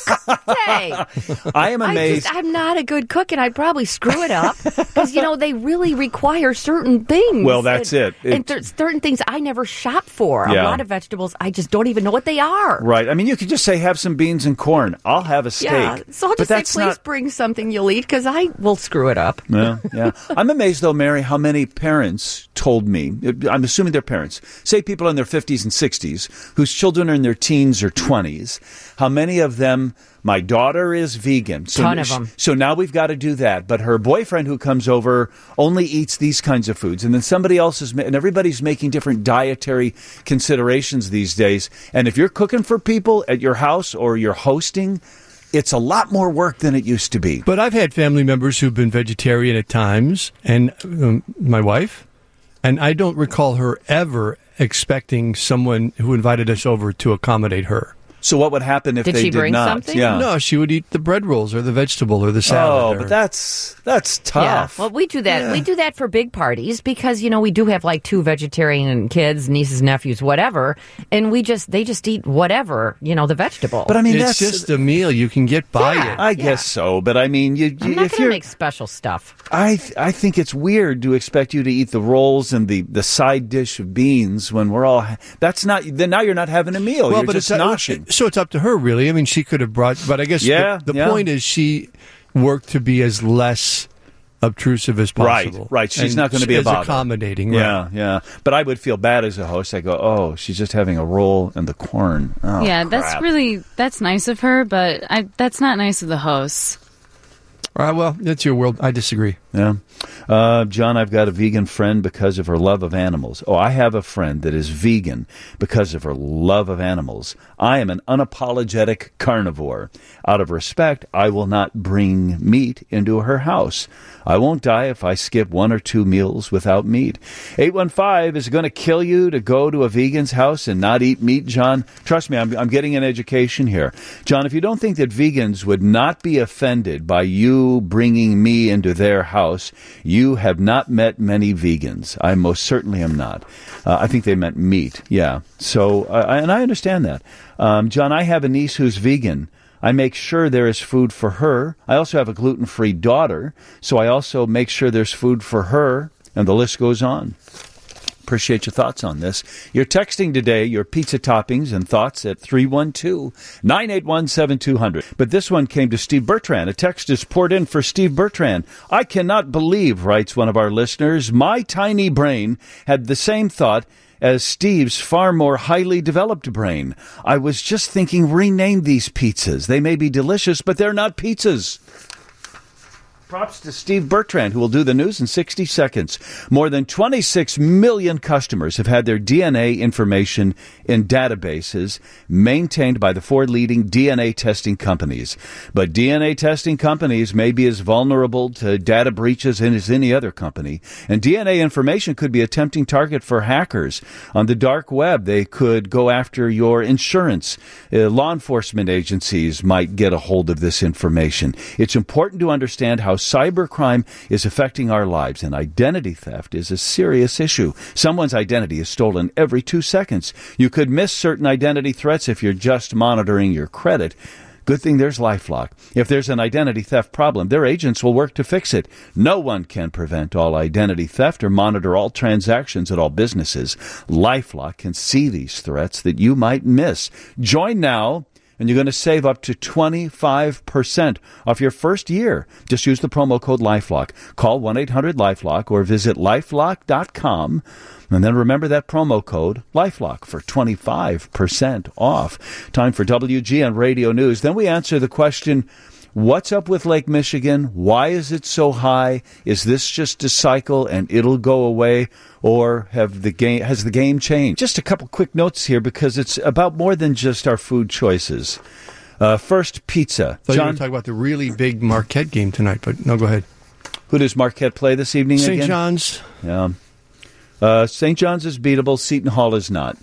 Okay. I am amazed. I just, I'm not a good cook, and I'd probably screw it up because, you know, they really require certain things. Well, that's and, it. And th- certain things I never shop for. Yeah. A lot of vegetables, I just don't even know what they are. Right. I mean, you could just say, have some beans and corn. I'll have a steak. Yeah. So I'll but just say, that's please not... bring something you'll eat because I will screw it up. Yeah, yeah. I'm amazed, though, Mary, how many parents told me, I'm assuming they're parents, say people in their fifties and sixties, whose children are in their teens or twenties, how many of them, my daughter is vegan. So, Ton of them. So now we've got to do that. But her boyfriend who comes over only eats these kinds of foods. And then somebody else is, and everybody's making different dietary considerations these days. And if you're cooking for people at your house or you're hosting, it's a lot more work than it used to be. But I've had family members who've been vegetarian at times, and um, my wife, and I don't recall her ever expecting someone who invited us over to accommodate her. So what would happen if Did they she did bring not? something? Yeah. No, she would eat the bread rolls or the vegetable or the salad. Oh, or- but that's that's tough. Yeah. Well, we do that. Yeah. We do that for big parties because, you know, we do have like two vegetarian kids, nieces, nephews, whatever, and we just they just eat whatever, you know, the vegetable. But I mean, it's that's just a meal. You can get by Yeah. it. I guess so. But I mean, you, I'm you not if going to you're, make special stuff. I th- I think it's weird to expect you to eat the rolls and the, the side dish of beans when we're all. That's not. Then now you're not having a meal. Well, you're but just it's, noshing. so it's up to her, really. I mean, she could have brought, but I guess Yeah, the, the yeah. point is she worked to be as less obtrusive as possible. Right, right. She's And not going to be as a bother. accommodating. Right. Yeah, yeah. But I would feel bad as a host. I go, oh, she's just having a roll and the corn. Oh, yeah, that's crap. really that's nice of her, but I, that's not nice of the hosts. All right, well, that's your world. I disagree. Yeah. Uh, John, I've got a vegan friend because of her love of animals. Oh, I have a friend that is vegan because of her love of animals. I am an unapologetic carnivore. Out of respect, I will not bring meat into her house. I won't die if I skip one or two meals without meat. eight one five, is it going to kill you to go to a vegan's house and not eat meat, John? Trust me, I'm, I'm getting an education here. John, if you don't think that vegans would not be offended by you bringing me into their house, you have not met many vegans. I most certainly am not. Uh, I think they meant meat, yeah. So, uh, and I understand that. Um, John, I have a niece who's vegan. I make sure there is food for her. I also have a gluten-free daughter, so I also make sure there's food for her, and the list goes on. Appreciate your thoughts on this. You're texting today your pizza toppings and thoughts at three one two, nine eight one, seven two zero zero. But this one came to Steve Bertrand. A text is poured in for Steve Bertrand. I cannot believe, writes one of our listeners, my tiny brain had the same thought as Steve's far more highly developed brain. I was just thinking, rename these pizzas. They may be delicious, but they're not pizzas. Props to Steve Bertrand, who will do the news in sixty seconds. More than twenty-six million customers have had their D N A information in databases maintained by the four leading D N A testing companies. But D N A testing companies may be as vulnerable to data breaches as any other company. And D N A information could be a tempting target for hackers. On the dark web, they could go after your insurance. Uh, law enforcement agencies might get a hold of this information. It's important to understand how cybercrime is affecting our lives, and identity theft is a serious issue. Someone's identity is stolen every two seconds. You could miss certain identity threats if you're just monitoring your credit. Good thing there's LifeLock. If there's an identity theft problem, their agents will work to fix it. No one can prevent all identity theft or monitor all transactions at all businesses. LifeLock can see these threats that you might miss. Join now, and you're going to save up to twenty-five percent off your first year. Just use the promo code LifeLock. Call one eight hundred LifeLock or visit lifelock dot com. And then remember that promo code, LifeLock, for twenty-five percent off. Time for W G N Radio News. Then we answer the question, what's up with Lake Michigan? Why is it so high? Is this just a cycle and it'll go away? Or have the game has the game changed? Just a couple quick notes here because it's about more than just our food choices. Uh, first, pizza. So John, you want to talk about the really big Marquette game tonight, but no, go ahead. Who does Marquette play this evening again? Saint John's. Yeah. Uh, Saint John's is beatable. Seton Hall is not.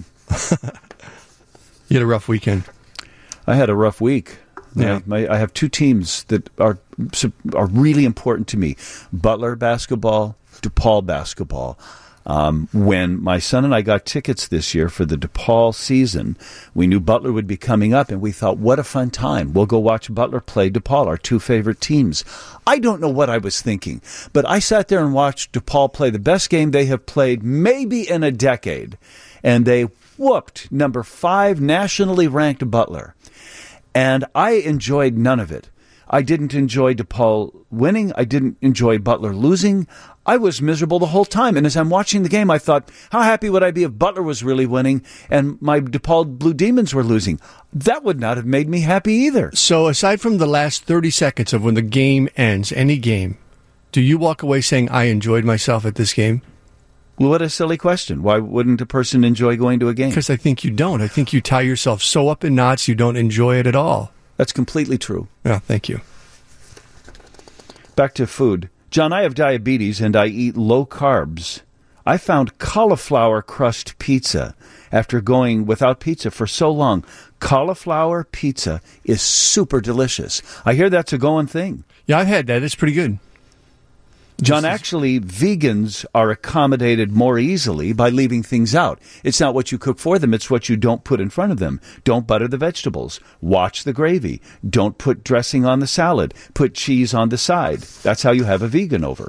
You had a rough weekend. I had a rough week. Yeah. My, my, I have two teams that are are really important to me. Butler basketball, DePaul basketball. Um, when my son and I got tickets this year for the DePaul season, we knew Butler would be coming up, and we thought, what a fun time. We'll go watch Butler play DePaul, our two favorite teams. I don't know what I was thinking, but I sat there and watched DePaul play the best game they have played maybe in a decade, and they whooped number five nationally ranked Butler. And I enjoyed none of it. I didn't enjoy DePaul winning. I didn't enjoy Butler losing. I was miserable the whole time. And as I'm watching the game, I thought, how happy would I be if Butler was really winning and my DePaul Blue Demons were losing? That would not have made me happy either. So aside from the last thirty seconds of when the game ends, any game, do you walk away saying, I enjoyed myself at this game? Well, what a silly question. Why wouldn't a person enjoy going to a game? Because I think you don't. I think you tie yourself so up in knots you don't enjoy it at all. That's completely true. Yeah, thank you. Back to food. John, I have diabetes and I eat low carbs. I found cauliflower crust pizza after going without pizza for so long. Cauliflower pizza is super delicious. I hear that's a going thing. Yeah, I've had that. It's pretty good. John, actually, vegans are accommodated more easily by leaving things out. It's not what you cook for them, it's what you don't put in front of them. Don't butter the vegetables. Watch the gravy. Don't put dressing on the salad. Put cheese on the side. That's how you have a vegan over.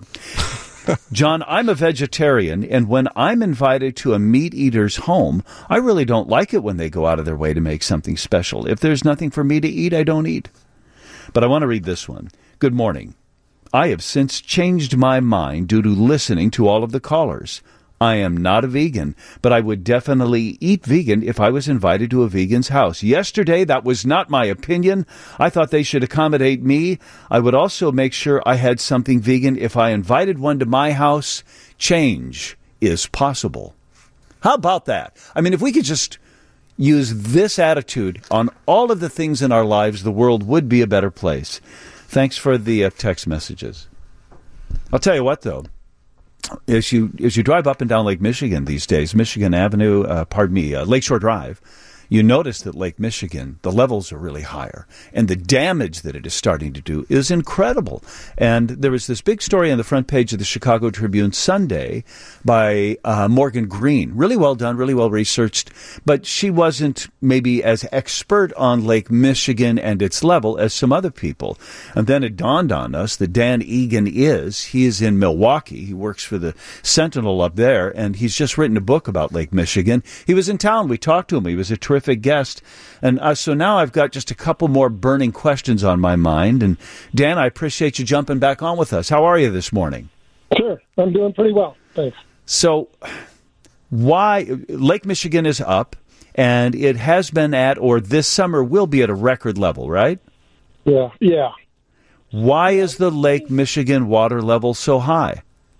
John, I'm a vegetarian, and when I'm invited to a meat eater's home, I really don't like it when they go out of their way to make something special. If there's nothing for me to eat, I don't eat. But I want to read this one. Good morning. I have since changed my mind due to listening to all of the callers. I am not a vegan, but I would definitely eat vegan if I was invited to a vegan's house. Yesterday, that was not my opinion. I thought they should accommodate me. I would also make sure I had something vegan if I invited one to my house. Change is possible. How about that? I mean, if we could just use this attitude on all of the things in our lives, the world would be a better place. Thanks for the uh, text messages. I'll tell you what, though. As you as you drive up and down Lake Michigan these days, Michigan Avenue, uh, pardon me, uh, Lakeshore Drive, you notice that Lake Michigan, the levels are really higher, and the damage that it is starting to do is incredible. And there was this big story on the front page of the Chicago Tribune Sunday by uh, Morgan Green. Really well done, really well researched, but she wasn't maybe as expert on Lake Michigan and its level as some other people. And then it dawned on us that Dan Egan is. He is in Milwaukee. He works for the Sentinel up there, and he's just written a book about Lake Michigan. He was in town. We talked to him. He was a terrific guest. And uh, so now I've got just a couple more burning questions on my mind. And Dan, I appreciate you jumping back on with us. How are you this morning? Sure. I'm doing pretty well. Thanks. So why Lake Michigan is up, and it has been at, or this summer will be at a record level, right? Yeah, yeah. Why is the Lake Michigan water level so high?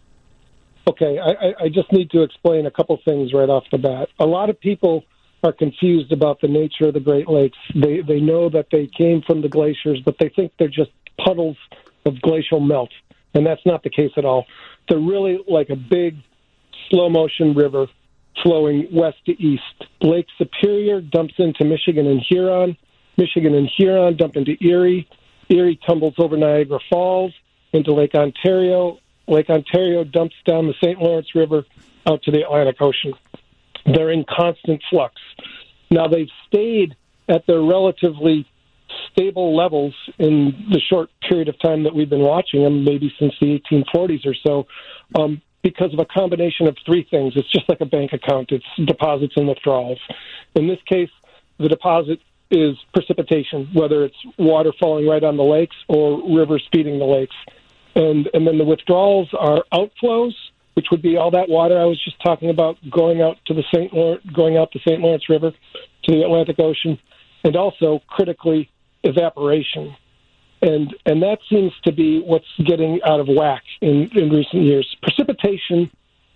Okay, I, I just need to explain a couple things right off the bat. A lot of people are confused about the nature of the Great Lakes. They they know that they came from the glaciers, but they think they're just puddles of glacial melt, and that's not the case at all. They're really like a big, slow-motion river flowing west to east. Lake Superior dumps into Michigan and Huron. Michigan and Huron dump into Erie. Erie tumbles over Niagara Falls into Lake Ontario. Lake Ontario dumps down the Saint Lawrence River out to the Atlantic Ocean. They're in constant flux. Now, they've stayed at their relatively stable levels in the short period of time that we've been watching them, maybe since the eighteen forties or so, um, because of a combination of three things. It's just like a bank account. It's deposits and withdrawals. In this case, the deposit is precipitation, whether it's water falling right on the lakes or rivers feeding the lakes. And and then the withdrawals are outflows, which would be all that water I was just talking about going out to the Saint Lawrence, going out the Saint Lawrence River to the Atlantic Ocean, and also critically evaporation. And and that seems to be what's getting out of whack in, in recent years. Precipitation,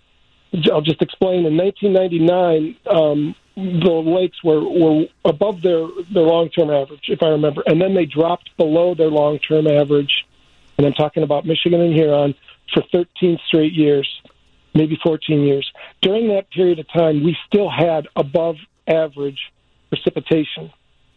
I'll just explain. In nineteen ninety-nine, um, the lakes were, were above their, their long-term average, if I remember, and then they dropped below their long-term average. And I'm talking about Michigan and Huron, for thirteen straight years, maybe fourteen years. During that period of time, we still had above average precipitation.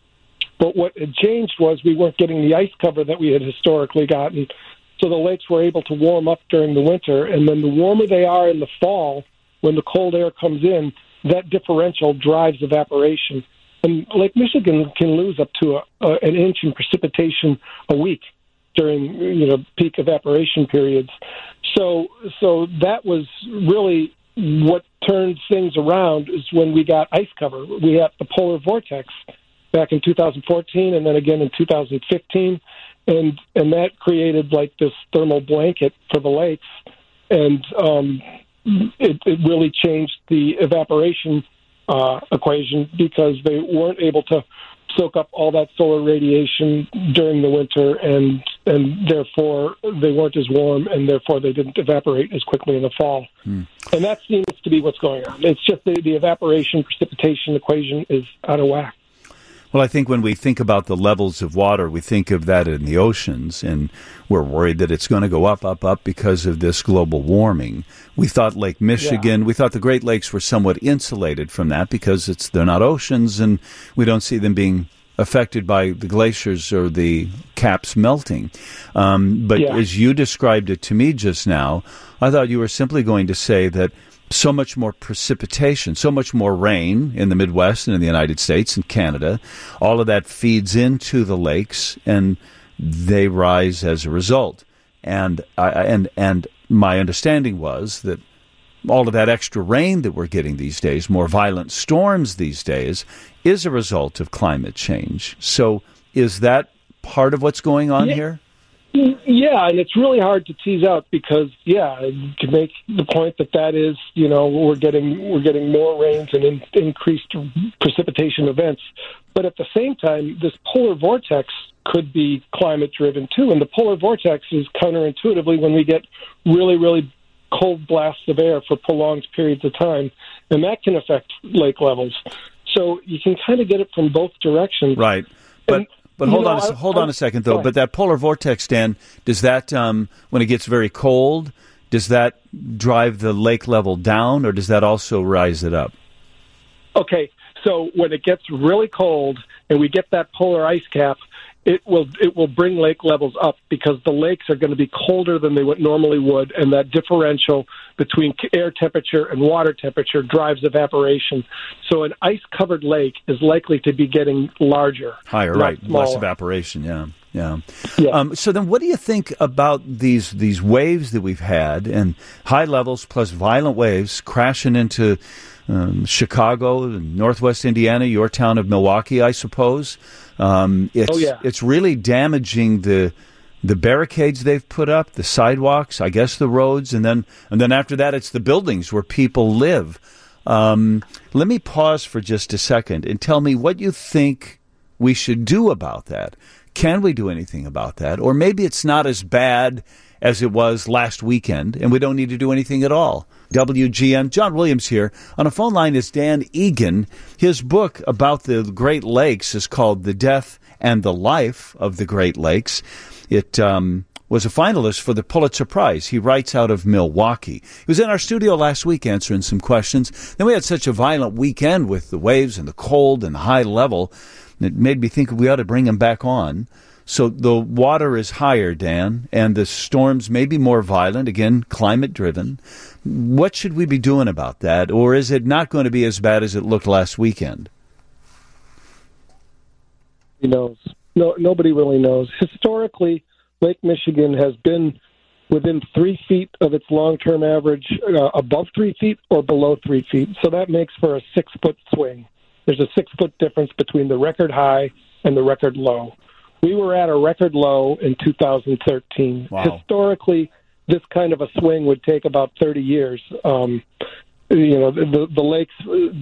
But what had changed was we weren't getting the ice cover that we had historically gotten, so the lakes were able to warm up during the winter. And then the warmer they are in the fall, when the cold air comes in, that differential drives evaporation. And Lake Michigan can lose up to a, a, an inch in precipitation a week during, you know, peak evaporation periods. So so that was really what turned things around, is when we got ice cover. We had the polar vortex back in two thousand fourteen and then again in two thousand fifteen, and and that created like this thermal blanket for the lakes, and um, it, it really changed the evaporation uh, equation, because they weren't able to soak up all that solar radiation during the winter, and and therefore they weren't as warm, and therefore they didn't evaporate as quickly in the fall. Hmm. And that seems to be what's going on. It's just the, the evaporation precipitation equation is out of whack. Well, I think when we think about the levels of water, we think of that in the oceans, and we're worried that it's going to go up, up, up because of this global warming. We thought Lake Michigan, yeah. we thought the Great Lakes were somewhat insulated from that because it's they're not oceans, and we don't see them being affected by the glaciers or the caps melting. Um, but yeah. as you described it to me just now, I thought you were simply going to say that so much more precipitation, so much more rain in the Midwest and in the United States and Canada, all of that feeds into the lakes, and they rise as a result. And I, and and my understanding was that all of that extra rain that we're getting these days, more violent storms these days, is a result of climate change. So is that part of what's going on yeah. here? Yeah, and it's really hard to tease out because, yeah, you can make the point that that is, you know, we're getting we're getting more rains and in, increased precipitation events. But at the same time, this polar vortex could be climate-driven, too. And the polar vortex is counterintuitively when we get really, really cold blasts of air for prolonged periods of time, and that can affect lake levels. So you can kind of get it from both directions. Right. But and, but hold know, on a, I, hold I, on a second, though. Right. But that polar vortex, Dan, does that, um, when it gets very cold, does that drive the lake level down, or does that also rise it up? Okay, so when it gets really cold and we get that polar ice cap, it will it will bring lake levels up because the lakes are going to be colder than they would normally would, and that differential between air temperature and water temperature drives evaporation. So an ice-covered lake is likely to be getting larger. Higher, right. Smaller. Less evaporation, yeah. Yeah. yeah. Um, so then what do you think about these these waves that we've had, and high levels plus violent waves crashing into um, Chicago, Northwest Indiana, your town of Milwaukee, I suppose? Um, it's, oh, yeah. It's really damaging the the barricades they've put up, the sidewalks, I guess the roads, and then and then after that it's the buildings where people live. Um, let me pause for just a second and tell me what you think we should do about that. Can we do anything about that? Or maybe it's not as bad as it was last weekend, and we don't need to do anything at all. W G N, John Williams here. On a phone line is Dan Egan. His book about the Great Lakes is called The Death and the Life of the Great Lakes. It um, was a finalist for the Pulitzer Prize. He writes out of Milwaukee. He was in our studio last week answering some questions. Then we had such a violent weekend with the waves and the cold and the high level. It made me think we ought to bring him back on. So the water is higher, Dan, and the storms may be more violent, again, climate-driven. What should we be doing about that, or is it not going to be as bad as it looked last weekend? Who knows? No, nobody really knows. Historically, Lake Michigan has been within three feet of its long-term average, uh, above three feet or below three feet. So that makes for a six-foot swing. There's a six-foot difference between the record high and the record low. We were at a record low in two thousand thirteen. Wow. Historically, this kind of a swing would take about thirty years. Um, you know, the, the lakes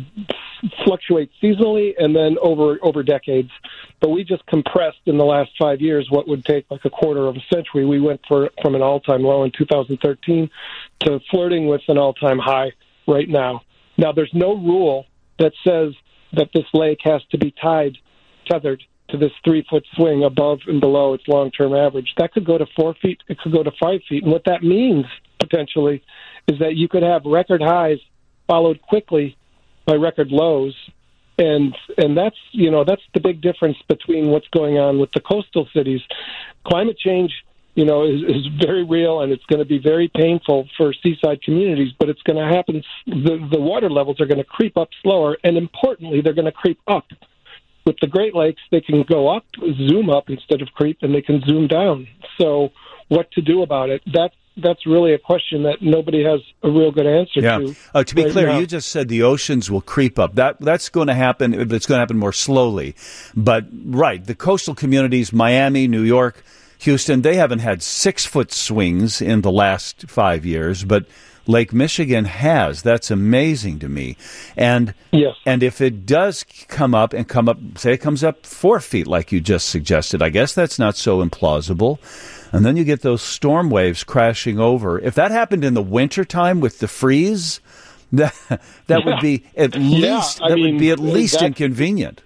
fluctuate seasonally and then over over decades. But we just compressed in the last five years what would take like a quarter of a century. We went for, from an all-time low in two thousand thirteen to flirting with an all-time high right now. Now, there's no rule that says that this lake has to be tied, tethered to this three-foot swing above and below its long-term average. That could go to four feet. It could go to five feet. And what that means, potentially, is that you could have record highs followed quickly by record lows. And and that's, you know, that's the big difference between what's going on with the coastal cities. Climate change, you know, is, is very real, and it's going to be very painful for seaside communities, but it's going to happen. The, the water levels are going to creep up slower, and importantly, they're going to creep up. With the Great Lakes, they can go up, zoom up instead of creep, and they can zoom down. So what to do about it? That's, that's really a question that nobody has a real good answer yeah. to. Uh, to be right clear, now. you just said the oceans will creep up. That That's going to happen, but it's going to happen more slowly. But, right, the coastal communities, Miami, New York, Houston, they haven't had six-foot swings in the last five years, but Lake Michigan has. That's amazing to me. And yes. and if it does come up and come up, say it comes up four feet like you just suggested, I guess that's not so implausible. And then you get those storm waves crashing over. If that happened in the wintertime with the freeze, that, that yeah. would be at yeah, least I that mean, would be at least that, inconvenient.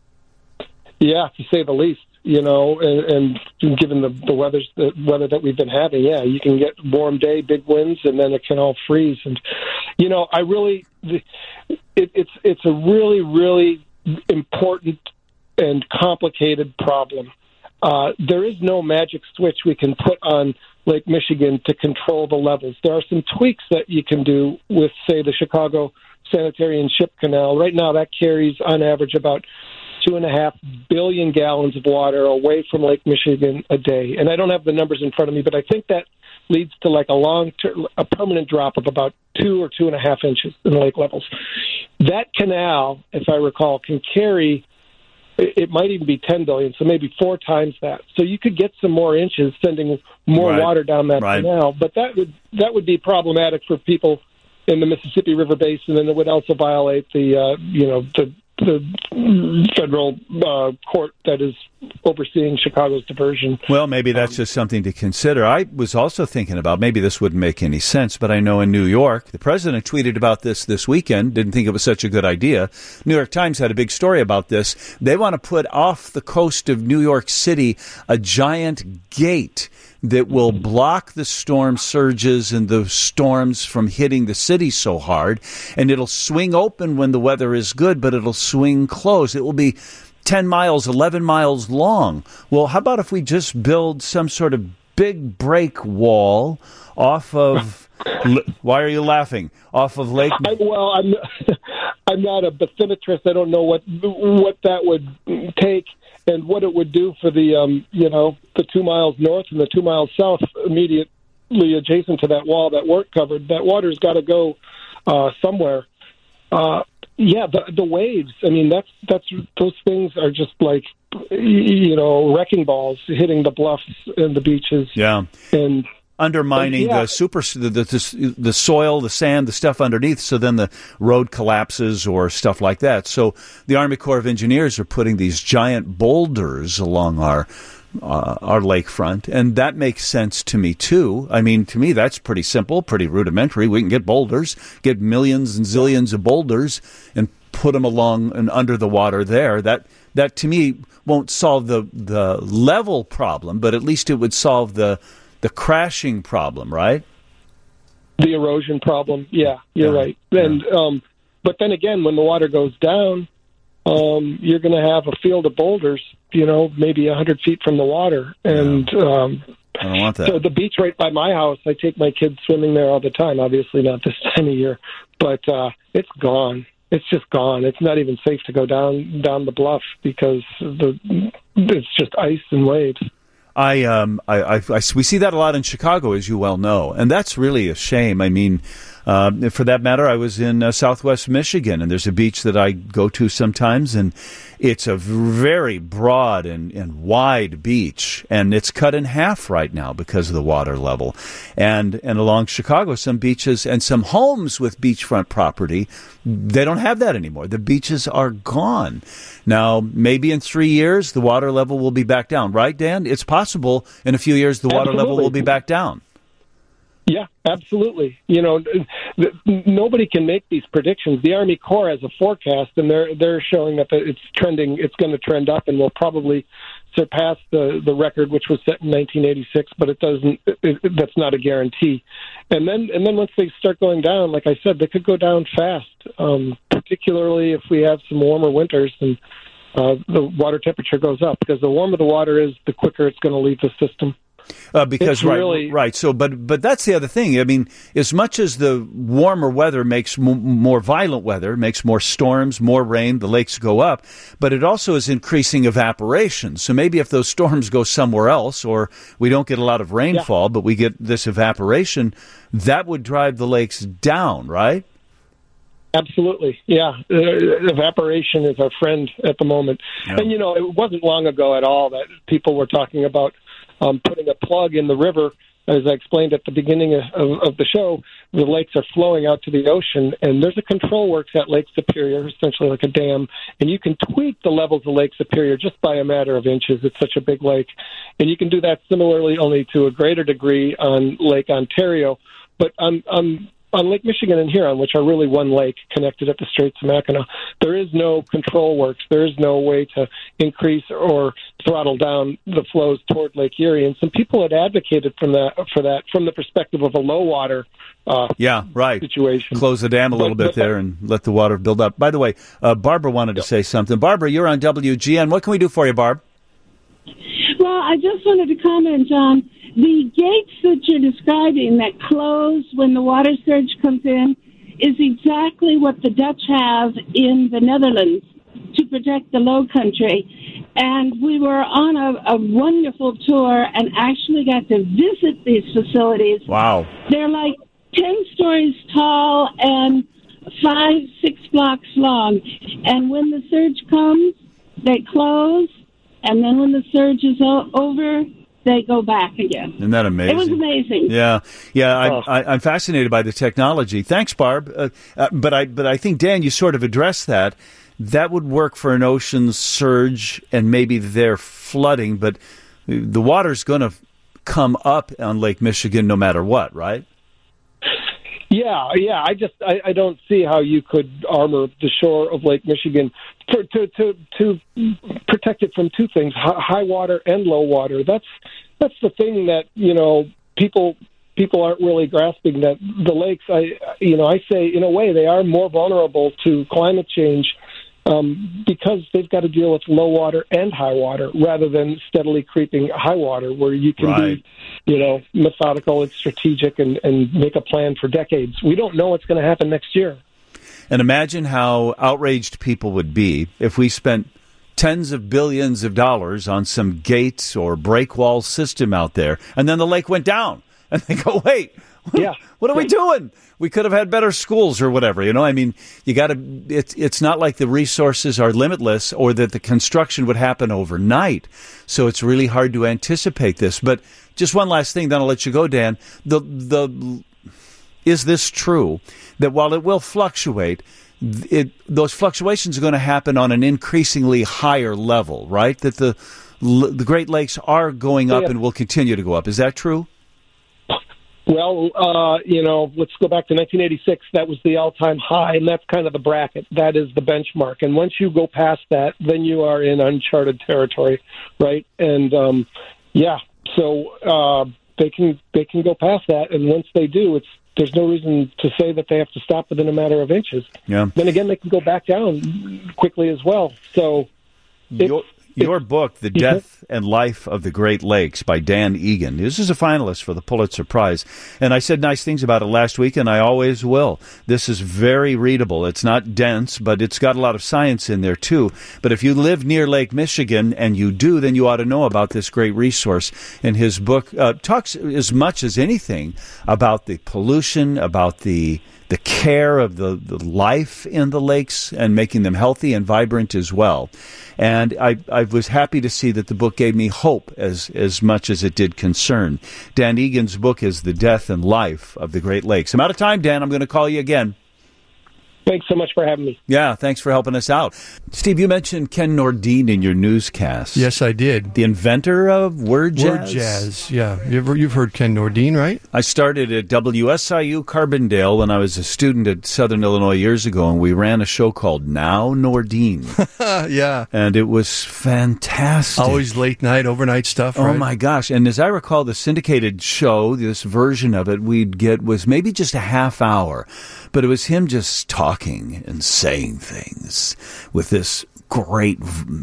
Yeah, to say the least. You know, and, and given the, the weather's the weather that we've been having, yeah, you can get warm day, big winds, and then it can all freeze. And you know, I really, it, it's it's a really really important and complicated problem. Uh, there is no magic switch we can put on Lake Michigan to control the levels. There are some tweaks that you can do with, say, the Chicago Sanitary and Ship Canal. Right now, that carries on average about two and a half billion gallons of water away from Lake Michigan a day. And I don't have the numbers in front of me, but I think that leads to like a long term, a permanent drop of about two or two and a half inches in the lake levels. That canal, if I recall, can carry, it might even be ten billion, so maybe four times that. So you could get some more inches sending more right. water down that right. canal, but that would, that would be problematic for people in the Mississippi River Basin, and it would also violate the, uh, you know, the, the federal uh, court that is overseeing Chicago's diversion. Well, maybe that's um, just something to consider. I was also thinking about, maybe this wouldn't make any sense, but I know in New York, the president tweeted about this this weekend, didn't think it was such a good idea. New York Times had a big story about this. They want to put off the coast of New York City a giant gate that will block the storm surges and the storms from hitting the city so hard, and it'll swing open when the weather is good, but it'll swing closed. It will be ten miles, eleven miles long. Well, how about if we just build some sort of big break wall off of, why are you laughing, off of Lake? I, well, I'm, I'm not a bathymetrist. I don't know what what that would take and what it would do for the, um, you know, the two miles north and the two miles south immediately adjacent to that wall that weren't covered. That water's got to go uh, somewhere. Uh, yeah, the the waves. I mean, that's that's those things are just like, you know, wrecking balls hitting the bluffs and the beaches. Yeah, and undermining Yeah. the super the, the the soil, the sand, the stuff underneath. So then the road collapses or stuff like that. So the Army Corps of Engineers are putting these giant boulders along our uh, our lakefront, and that makes sense to me too. I mean, to me, that's pretty simple, pretty rudimentary. We can get boulders, get millions and zillions of boulders, and put them along and under the water there. That that to me won't solve the the level problem, but at least it would solve the the crashing problem, right? The erosion problem. Yeah, you're Yeah. right. And um, but then again, when the water goes down, um, you're going to have a field of boulders, you know, maybe one hundred feet from the water. And um, I don't want that. so the beach right by my house, I take my kids swimming there all the time. Obviously not this time of year, but uh, it's gone. It's just gone. It's not even safe to go down down the bluff because the it's just ice and waves. I, um, I, I, I, we see that a lot in Chicago, as you well know, and that's really a shame. I mean, uh, for that matter, I was in uh, Southwest Michigan, and there's a beach that I go to sometimes, and it's a very broad and, and wide beach, and it's cut in half right now because of the water level. And and along Chicago, some beaches and some homes with beachfront property, they don't have that anymore. The beaches are gone. Now, maybe in three years, the water level will be back down, right, Dan? It's possible in a few years the water Absolutely. level will be back down. Yeah, absolutely. You know, th- th- nobody can make these predictions. The Army Corps has a forecast, and they're they're showing that it's trending. It's going to trend up, and will probably surpass the the record which was set in nineteen eighty-six. But it doesn't. It, it, that's not a guarantee. And then and then once they start going down, like I said, they could go down fast. Um, particularly if we have some warmer winters and uh, the water temperature goes up. Because the warmer the water is, the quicker it's going to leave the system. Uh, because It's right, really- right. So, but but that's the other thing. I mean, as much as the warmer weather makes m- more violent weather, makes more storms, more rain, the lakes go up. But it also is increasing evaporation. So maybe if those storms go somewhere else, or we don't get a lot of rainfall, but we get this evaporation, that would drive the lakes down, right? Absolutely, yeah. Uh, evaporation is our friend at the moment. Yeah. And, you know, it wasn't long ago at all that people were talking about um, putting a plug in the river. As I explained at the beginning of, of the show, the lakes are flowing out to the ocean, and there's a control works at Lake Superior, essentially like a dam, and you can tweak the levels of Lake Superior just by a matter of inches. It's such a big lake. And you can do that similarly, only to a greater degree, on Lake Ontario. But on, on On Lake Michigan and Huron, which are really one lake connected at the Straits of Mackinac, there is no control works. There is no way to increase or throttle down the flows toward Lake Erie. And some people had advocated from that, for that from the perspective of a low water uh, Yeah, right. situation. Close the dam a little But- bit there and let the water build up. By the way, uh, Barbara wanted to say something. Barbara, you're on W G N. What can we do for you, Barb? Well, I just wanted to comment on the gates that you're describing that close when the water surge comes in is exactly what the Dutch have in the Netherlands to protect the low country. And we were on a, a wonderful tour and actually got to visit these facilities. Wow. They're like ten stories tall and five, six blocks long. And when the surge comes, they close. And then when the surge is o- over, they go back again. Isn't that amazing? It was amazing. Yeah, yeah. I, Oh. I, I'm fascinated by the technology. Thanks, Barb. Uh, uh, but I, but I think Dan, you sort of addressed that. That would work for an ocean surge and maybe their flooding, but the water's going to come up on Lake Michigan no matter what, right? Yeah, yeah. I just I, I don't see how you could armor the shore of Lake Michigan for, to to to protect it from two things: high, high water and low water. That's that's the thing that you know people people aren't really grasping. That the lakes, I you know, I say in a way they are more vulnerable to climate change um, because they've got to deal with low water and high water rather than steadily creeping high water, where you can Right. be you know, methodical and strategic and, and make a plan for decades. We don't know what's going to happen next year. And imagine how outraged people would be if we spent tens of billions of dollars on some gates or breakwall system out there, and then the lake went down. And they go, wait, yeah. what are we doing? We could have had better schools or whatever. You know, I mean, you got to, it's, it's not like the resources are limitless or that the construction would happen overnight. So it's really hard to anticipate this. But just one last thing, then I'll let you go, Dan. The, the, is this true that while it will fluctuate, it, those fluctuations are going to happen on an increasingly higher level, right? That the, the Great Lakes are going up yeah. and will continue to go up. Is that true? Well, uh, you know, let's go back to nineteen eighty-six. That was the all-time high, and that's kind of the bracket. That is the benchmark. And once you go past that, then you are in uncharted territory, right? And, um, yeah, so uh, they can they can go past that, and once they do, it's there's no reason to say that they have to stop within a matter of inches. Yeah. Then again, they can go back down quickly as well. So Your, your book, The Death and Life of the Great Lakes by Dan Egan. This is a finalist for the Pulitzer Prize. And I said nice things about it last week, and I always will. This is very readable. It's not dense, but it's got a lot of science in there, too. But if you live near Lake Michigan, and you do, then you ought to know about this great resource. And his book uh, talks as much as anything about the pollution, about the the care of the, the life in the lakes and making them healthy and vibrant as well. And I, I was happy to see that the book gave me hope as, as much as it did concern. Dan Egan's book is The Death and Life of the Great Lakes. I'm out of time, Dan. I'm going to call you again. Thanks so much for having me. Yeah, thanks for helping us out. Steve, you mentioned Ken Nordine in your newscast. Yes, I did. The inventor of word jazz? Word jazz, yeah. You've, you've heard Ken Nordine, right? I started at W S I U Carbondale when I was a student at Southern Illinois years ago, and we ran a show called Now Nordine. Yeah. And it was fantastic. Always late night, overnight stuff, Oh, right? my gosh. And as I recall, the syndicated show, this version of it we'd get was maybe just a half hour, but it was him just talking and saying things with this great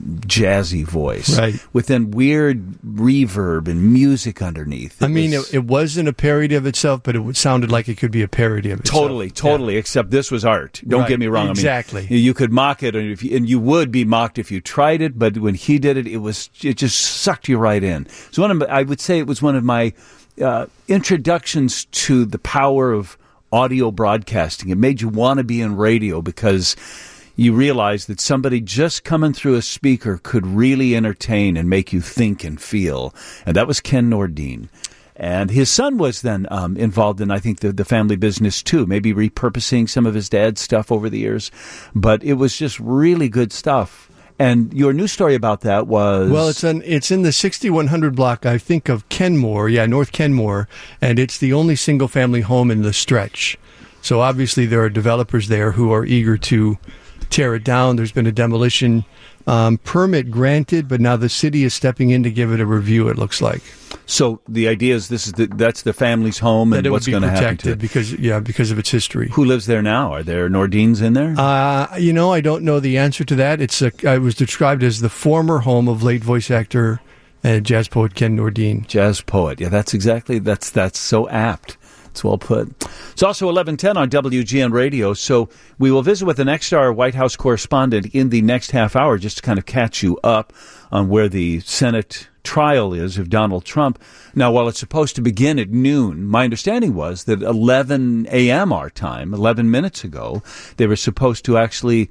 jazzy voice, right? With then weird reverb and music underneath. It I mean, was, it, it wasn't a parody of itself, but it sounded like it could be a parody of itself. Totally, totally, yeah. Except this was art. Don't right. get me wrong. Exactly. I mean, you could mock it, and, if you, and you would be mocked if you tried it, but when he did it, it was it just sucked you right in. So one of my, I would say it was one of my uh, introductions to the power of audio broadcasting. It made you want to be in radio because you realize that somebody just coming through a speaker could really entertain and make you think and feel. And that was Ken Nordine. And his son was then um, involved in, I think, the, the family business, too, maybe repurposing some of his dad's stuff over the years. But it was just really good stuff. And your news story about that was... Well, it's an, it's in the sixty-one hundred block, I think, of Kenmore. Yeah, North Kenmore. And it's the only single-family home in the stretch. So obviously there are developers there who are eager to tear it down. There's been a demolition um, permit granted, but now the city is stepping in to give it a review, it looks like. So the idea is this is the, that's the family's home and that it what's would be going to happen to protected it. because yeah because of its history. Who lives there now? Are there Nordines in there? Uh, you know, I don't know the answer to that. It's a, it was described as the former home of late voice actor and jazz poet Ken Nordine. Jazz poet. Yeah, that's exactly, that's that's so apt. It's well put. It's also eleven ten on W G N Radio, so we will visit with the next star White House correspondent in the next half hour just to kind of catch you up on where the Senate trial is of Donald Trump. Now, while it's supposed to begin at noon, my understanding was that eleven a.m. our time, eleven minutes ago, they were supposed to actually...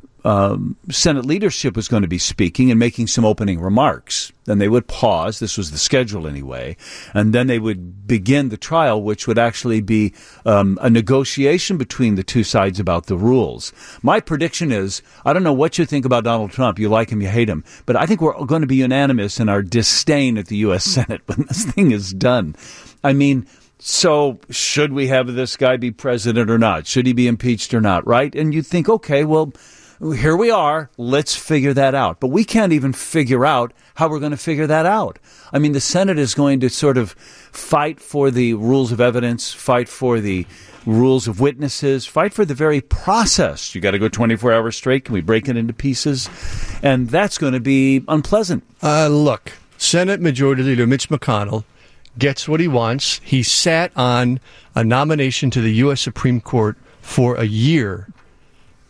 Um, Senate leadership was going to be speaking and making some opening remarks. Then they would pause. This was the schedule anyway. And then they would begin the trial, which would actually be um, a negotiation between the two sides about the rules. My prediction is, I don't know what you think about Donald Trump. You like him, you hate him. But I think we're going to be unanimous in our disdain at the U S Senate when this thing is done. I mean... So should we have this guy be president or not? Should he be impeached or not, right? And you think, okay, well... here we are. Let's figure that out. But we can't even figure out how we're going to figure that out. I mean, the Senate is going to sort of fight for the rules of evidence, fight for the rules of witnesses, fight for the very process. You got to go twenty-four hours straight. Can we break it into pieces? And that's going to be unpleasant. Uh, look, Senate Majority Leader Mitch McConnell gets what he wants. He sat on a nomination to the U S Supreme Court for a year.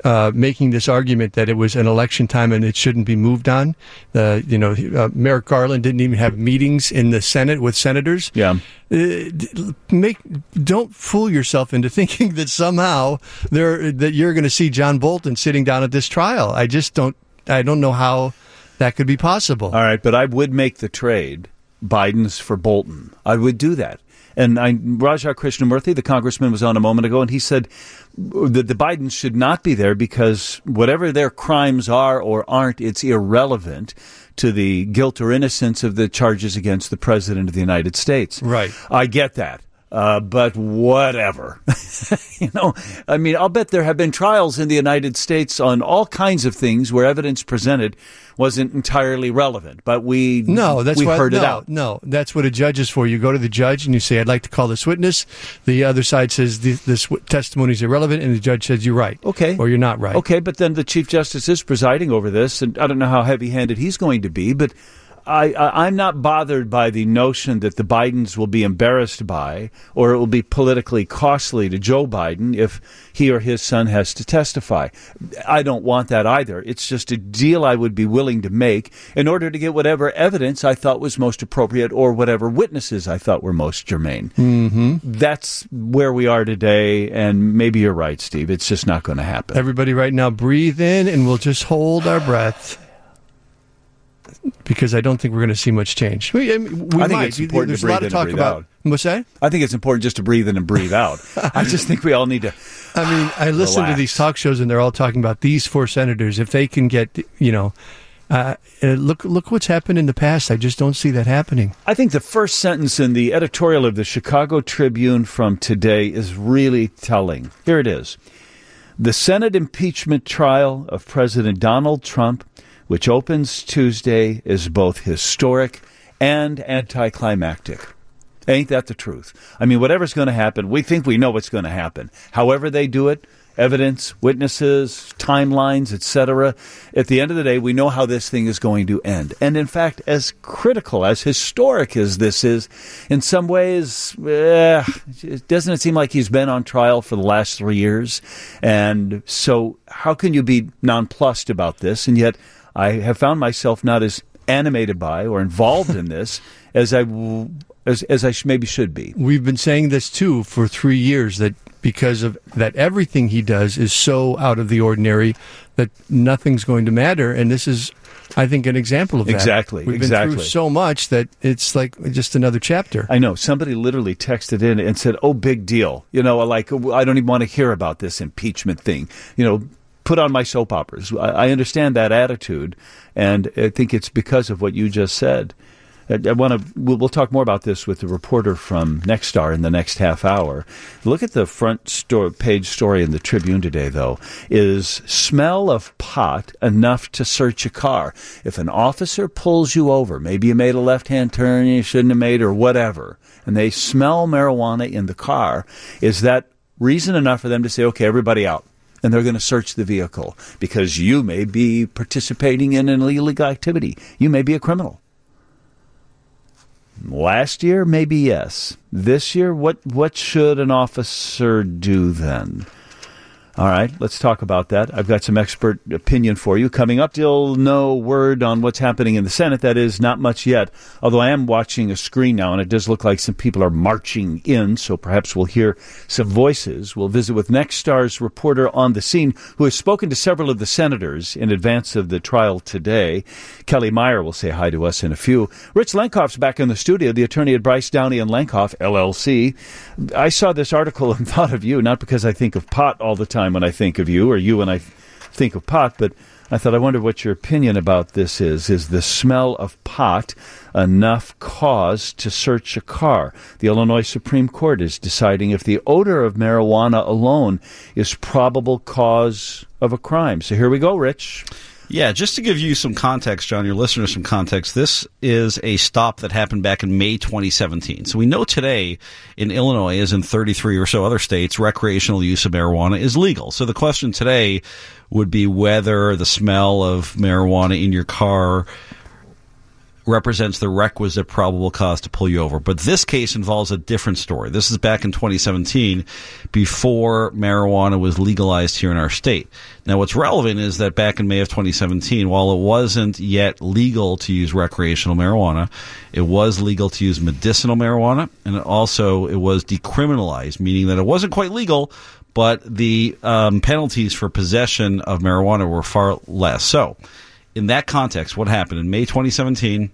uh, making this argument that it was an election time and it shouldn't be moved on. Uh, you know, uh, Merrick Garland didn't even have meetings in the Senate with senators. Yeah. Uh, make don't fool yourself into thinking that somehow there that you're going to see John Bolton sitting down at this trial. I just don't. I don't know how that could be possible. All right, but I would make the trade, Biden's for Bolton. I would do that. And I, Raja Krishnamurthy, the congressman, was on a moment ago, and he said that the Bidens should not be there because whatever their crimes are or aren't, it's irrelevant to the guilt or innocence of the charges against the president of the United States. Right. I get that. Uh, but whatever. you know, I mean, I'll bet there have been trials in the United States on all kinds of things where evidence presented wasn't entirely relevant, but we no, that's we why, heard no, it out. No, that's what a judge is for. You go to the judge and you say, "I'd like to call this witness." The other side says this, this testimony is irrelevant, and the judge says you're right, okay, or you're not right. Okay, but then the Chief Justice is presiding over this, and I don't know how heavy-handed he's going to be, but I, I, I'm not bothered by the notion that the Bidens will be embarrassed by, or it will be politically costly to Joe Biden if he or his son has to testify. I don't want that either. It's just a deal I would be willing to make in order to get whatever evidence I thought was most appropriate or whatever witnesses I thought were most germane. Mm-hmm. That's where we are today, and maybe you're right, Steve. It's just not going to happen. Everybody right now, breathe in, and we'll just hold our breath. Because I don't think we're going to see much change. We, I, mean, we I think might. it's important There's to breathe a lot of in talk and breathe about. out. What's that? I think it's important just to breathe in and breathe out. I just think we all need to. I mean, I listen relax. to these talk shows, and they're all talking about these four senators. If they can get, you know, uh, look look what's happened in the past. I just don't see that happening. I think the first sentence in the editorial of the Chicago Tribune from today is really telling. Here it is. The Senate impeachment trial of President Donald Trump, which opens Tuesday, is both historic and anticlimactic. Ain't that the truth? I mean, whatever's going to happen, we think we know what's going to happen. However they do it, evidence, witnesses, timelines, et cetera. At the end of the day, we know how this thing is going to end. And in fact, as critical, as historic as this is, in some ways, eh, doesn't it seem like he's been on trial for the last three years? And so how can you be nonplussed about this? And yet I have found myself not as animated by or involved in this as I as as I sh- maybe should be. We've been saying this too for three years that because of that, everything he does is so out of the ordinary that nothing's going to matter. And this is, I think, an example of that. Exactly. We've exactly. been through so much that it's like just another chapter. I know. Somebody literally texted in and said, "Oh, big deal." You know, like, I don't even want to hear about this impeachment thing. You know, put on my soap operas. I, I understand that attitude, and I think it's because of what you just said. I, I want to. We'll, we'll talk more about this with the reporter from Nexstar in the next half hour. Look at the front sto- page story in the Tribune today, though. Is smell of pot enough to search a car? If an officer pulls you over, maybe you made a left-hand turn you shouldn't have made, or whatever, and they smell marijuana in the car, is that reason enough for them to say, "Okay, everybody out"? And they're going to search the vehicle because you may be participating in an illegal activity. You may be a criminal. Last year, maybe yes. This year, what, what should an officer do then? All right, let's talk about that. I've got some expert opinion for you. Coming up, you'll know word on what's happening in the Senate. That is, not much yet, although I am watching a screen now, and it does look like some people are marching in, so perhaps we'll hear some voices. We'll visit with Nexstar's reporter on the scene, who has spoken to several of the senators in advance of the trial today. Kelly Meyer will say hi to us in a few. Rich Lenkhoff's back in the studio, the attorney at Bryce, Downey and Lenkhoff, L L C. I saw this article and thought of you, not because I think of pot all the time when I think of you, or you when I think of pot, but I thought, I wonder what your opinion about this is. Is the smell of pot enough cause to search a car? The Illinois Supreme Court is deciding if the odor of marijuana alone is probable cause of a crime. So here we go, Rich. Yeah, just to give you some context, John, your listeners some context, this is a stop that happened back in May twenty seventeen. So we know today in Illinois, as in thirty-three or so other states, recreational use of marijuana is legal. So the question today would be whether the smell of marijuana in your car represents the requisite probable cause to pull you over. But this case involves a different story. This is back in twenty seventeen, before marijuana was legalized here in our state. Now, what's relevant is that back in May of twenty seventeen, while it wasn't yet legal to use recreational marijuana, it was legal to use medicinal marijuana, and it also it was decriminalized, meaning that it wasn't quite legal, but the um, penalties for possession of marijuana were far less. So, in that context, what happened? In May twenty seventeen,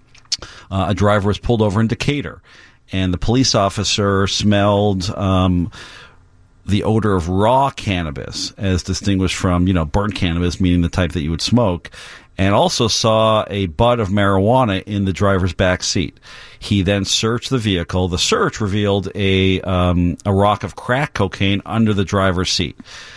uh, a driver was pulled over in Decatur, and the police officer smelled um, the odor of raw cannabis, as distinguished from, you know, burnt cannabis, meaning the type that you would smoke, and also saw a bud of marijuana in the driver's back seat. He then searched the vehicle. The search revealed a um, a rock of crack cocaine under the driver's seat.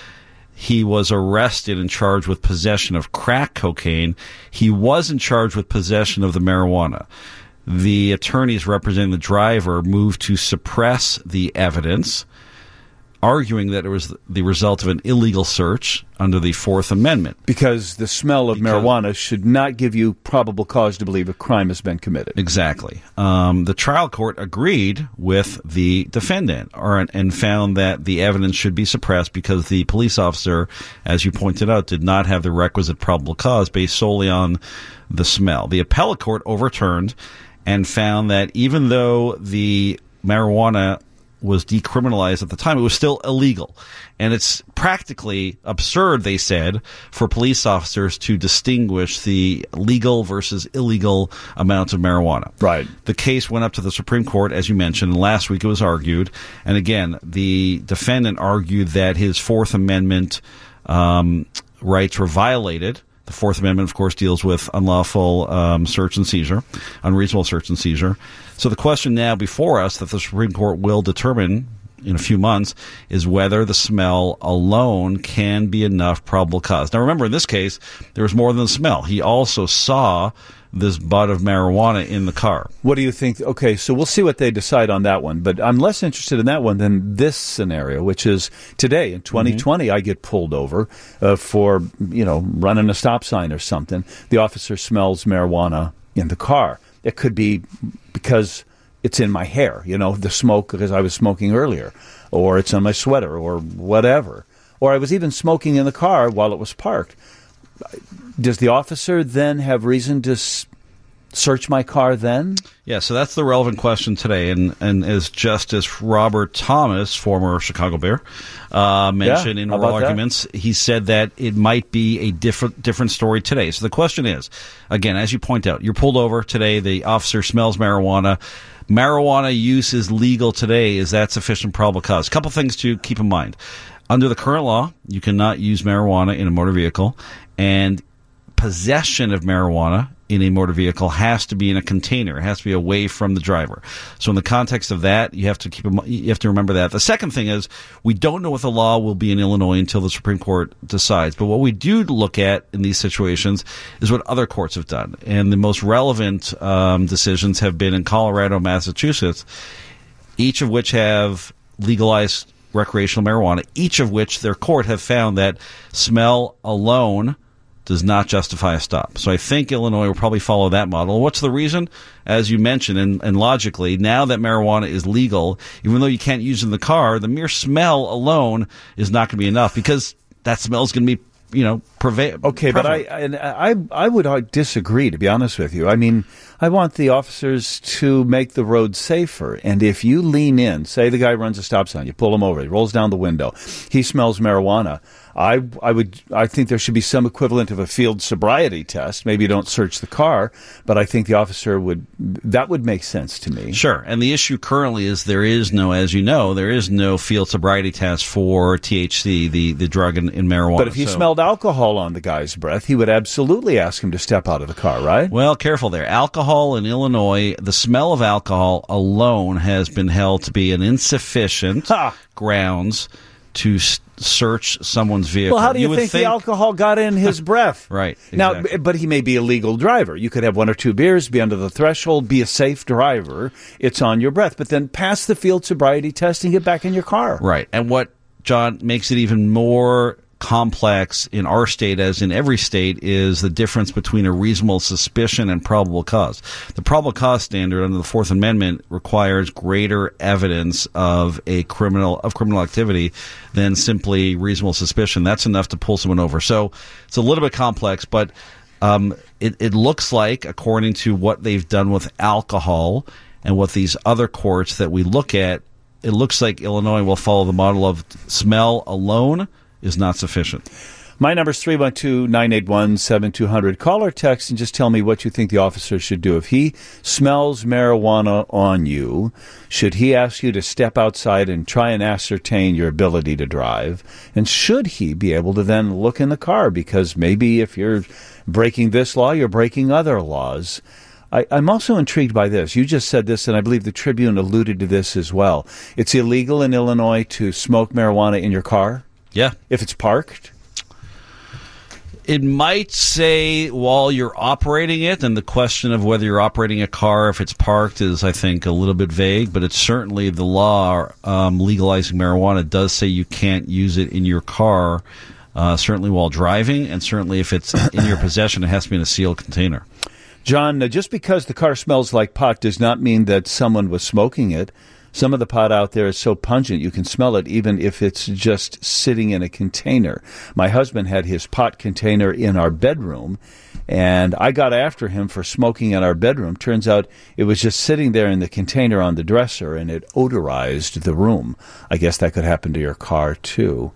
He was arrested and charged with possession of crack cocaine. He wasn't charged with possession of the marijuana. The attorneys representing the driver moved to suppress the evidence, arguing that it was the result of an illegal search under the Fourth Amendment. Because the smell of Because- marijuana should not give you probable cause to believe a crime has been committed. Exactly. Um, the trial court agreed with the defendant or, and found that the evidence should be suppressed because the police officer, as you pointed out, did not have the requisite probable cause based solely on the smell. The appellate court overturned and found that even though the marijuana was decriminalized at the time, it was still illegal. And it's practically absurd, they said, for police officers to distinguish the legal versus illegal amounts of marijuana. Right. The case went up to the Supreme Court, as you mentioned, and last week it was argued. And again, the defendant argued that his Fourth Amendment um, rights were violated. The Fourth Amendment, of course, deals with unlawful um, search and seizure, unreasonable search and seizure. So the question now before us that the Supreme Court will determine in a few months is whether the smell alone can be enough probable cause. Now, remember, in this case, there was more than the smell. He also saw this bud of marijuana in the car. What do you think? Okay, so we'll see what they decide on that one. But I'm less interested in that one than this scenario, which is today in twenty twenty, mm-hmm. I get pulled over uh, for, you know, running a stop sign or something. The officer smells marijuana in the car. It could be because it's in my hair, you know, the smoke because I was smoking earlier, or it's on my sweater or whatever. Or I was even smoking in the car while it was parked. Does the officer then have reason to s- search my car then? Yeah, so that's the relevant question today. And, and as Justice Robert Thomas, former Chicago Bear, uh, mentioned Yeah, in how oral about that? arguments, he said that it might be a different different story today. So the question is, again, as you point out, you're pulled over today, the officer smells marijuana. Marijuana use is legal today. Is that sufficient probable cause? A couple things to keep in mind. Under the current law, you cannot use marijuana in a motor vehicle, and possession of marijuana in a motor vehicle has to be in a container. It has to be away from the driver. So in the context of that, you have to keep you have to remember that. The second thing is we don't know what the law will be in Illinois until the Supreme Court decides. But what we do look at in these situations is what other courts have done. And the most relevant um, decisions have been in Colorado, Massachusetts, each of which have legalized recreational marijuana, each of which their court have found that smell alone does not justify a stop. So I think Illinois will probably follow that model. What's the reason? As you mentioned, and, and logically, now that marijuana is legal, even though you can't use it in the car, the mere smell alone is not going to be enough because that smell is going to be, you know, prevail. Okay, but I, and I I would uh, disagree, to be honest with you. I mean, I want the officers to make the road safer. And if you lean in, say the guy runs a stop sign, you pull him over, he rolls down the window, he smells marijuana. I I would I think there should be some equivalent of a field sobriety test. Maybe you don't search the car, but I think the officer would that would make sense to me. Sure. And the issue currently is there is no, as you know, there is no field sobriety test for T H C, the, the drug in, in marijuana. But if he So- smelled alcohol on the guy's breath, he would absolutely ask him to step out of the car, right? Well, careful there. Alcohol in Illinois, the smell of alcohol alone has been held to be an insufficient grounds to s- search someone's vehicle. Well, how do you, would think, the alcohol got in his breath? Right. Now, exactly. b- but he may be a legal driver. You could have one or two beers, be under the threshold, be a safe driver. It's on your breath. But then pass the field sobriety test and get back in your car. Right. And what, John, makes it even more complex in our state, as in every state, is the difference between a reasonable suspicion and probable cause. The probable cause standard under the Fourth Amendment requires greater evidence of a criminal of criminal activity than simply reasonable suspicion. That's enough to pull someone over. So it's a little bit complex, but um, it, it looks like, according to what they've done with alcohol and what these other courts that we look at, it looks like Illinois will follow the model of smell alone is not sufficient. My number is three one two, nine eight one, seven two zero zero. Call or text and just tell me what you think the officer should do. If he smells marijuana on you, should he ask you to step outside and try and ascertain your ability to drive? And should he be able to then look in the car? Because maybe if you're breaking this law, you're breaking other laws. I, I'm also intrigued by this. You just said this, and I believe the Tribune alluded to this as well. It's illegal in Illinois to smoke marijuana in your car? Yeah. If it's parked? It might say while you're operating it, and the question of whether you're operating a car if it's parked is, I think, a little bit vague, but it's certainly the law um, legalizing marijuana does say you can't use it in your car, uh, certainly while driving, and certainly if it's in your possession, it has to be in a sealed container. John, uh, just because the car smells like pot does not mean that someone was smoking it. Some of the pot out there is so pungent you can smell it even if it's just sitting in a container. My husband had his pot container in our bedroom, and I got after him for smoking in our bedroom. Turns out it was just sitting there in the container on the dresser, and it odorized the room. I guess that could happen to your car, too.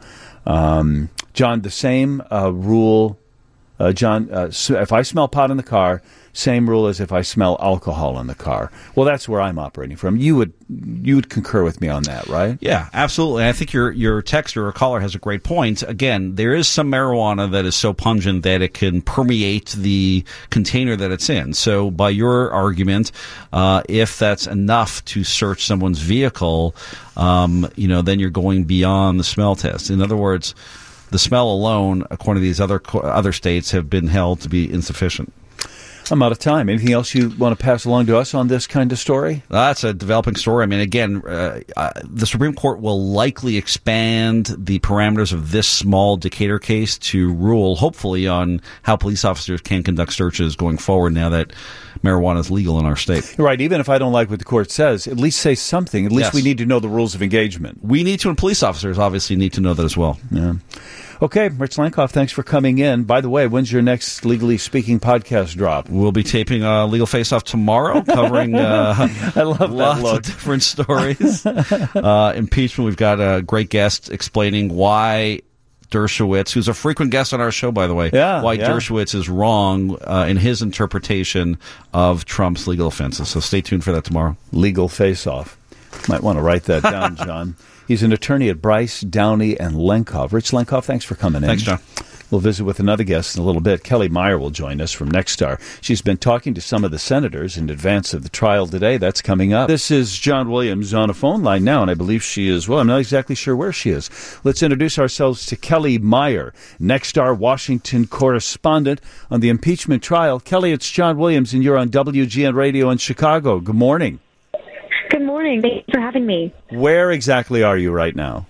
Um, John, the same uh, rule, uh, John, uh, so if I smell pot in the car, same rule as if I smell alcohol in the car. Well, that's where I'm operating from. You would you would concur with me on that, right? Yeah, absolutely. I think your your texter or caller has a great point. Again, there is some marijuana that is so pungent that it can permeate the container that it's in. So by your argument, uh, if that's enough to search someone's vehicle, um, you know, then you're going beyond the smell test. In other words, the smell alone, according to these other other states, have been held to be insufficient. I'm out of time. Anything else you want to pass along to us on this kind of story? That's a developing story. I mean, again, uh, uh, the Supreme Court will likely expand the parameters of this small Decatur case to rule, hopefully, on how police officers can conduct searches going forward now that marijuana is legal in our state. Right. Even if I don't like what the court says, at least say something. At least Yes. we need to know the rules of engagement. We need to, and police officers obviously need to know that as well. Yeah. Okay, Rich Lankoff, thanks for coming in. By the way, when's your next Legally Speaking podcast drop? We'll be taping uh, Legal Face Off tomorrow, covering uh, I love lots that look. of different stories. uh, impeachment, we've got a great guest explaining why Dershowitz, who's a frequent guest on our show, by the way, yeah, why yeah. Dershowitz is wrong uh, in his interpretation of Trump's legal offenses. So stay tuned for that tomorrow. Legal Face Off. Might want to write that down, John. He's an attorney at Bryce, Downey, and Lenkoff. Rich Lenkoff, thanks for coming in. Thanks, John. We'll visit with another guest in a little bit. Kelly Meyer will join us from Nexstar. She's been talking to some of the senators in advance of the trial today. That's coming up. This is John Williams on a phone line now, and I believe she is, well, I'm not exactly sure where she is. Let's introduce ourselves to Kelly Meyer, Nexstar Washington correspondent on the impeachment trial. Kelly, it's John Williams, and you're on W G N Radio in Chicago. Good morning. Good morning. Thanks for having me. Where exactly are you right now?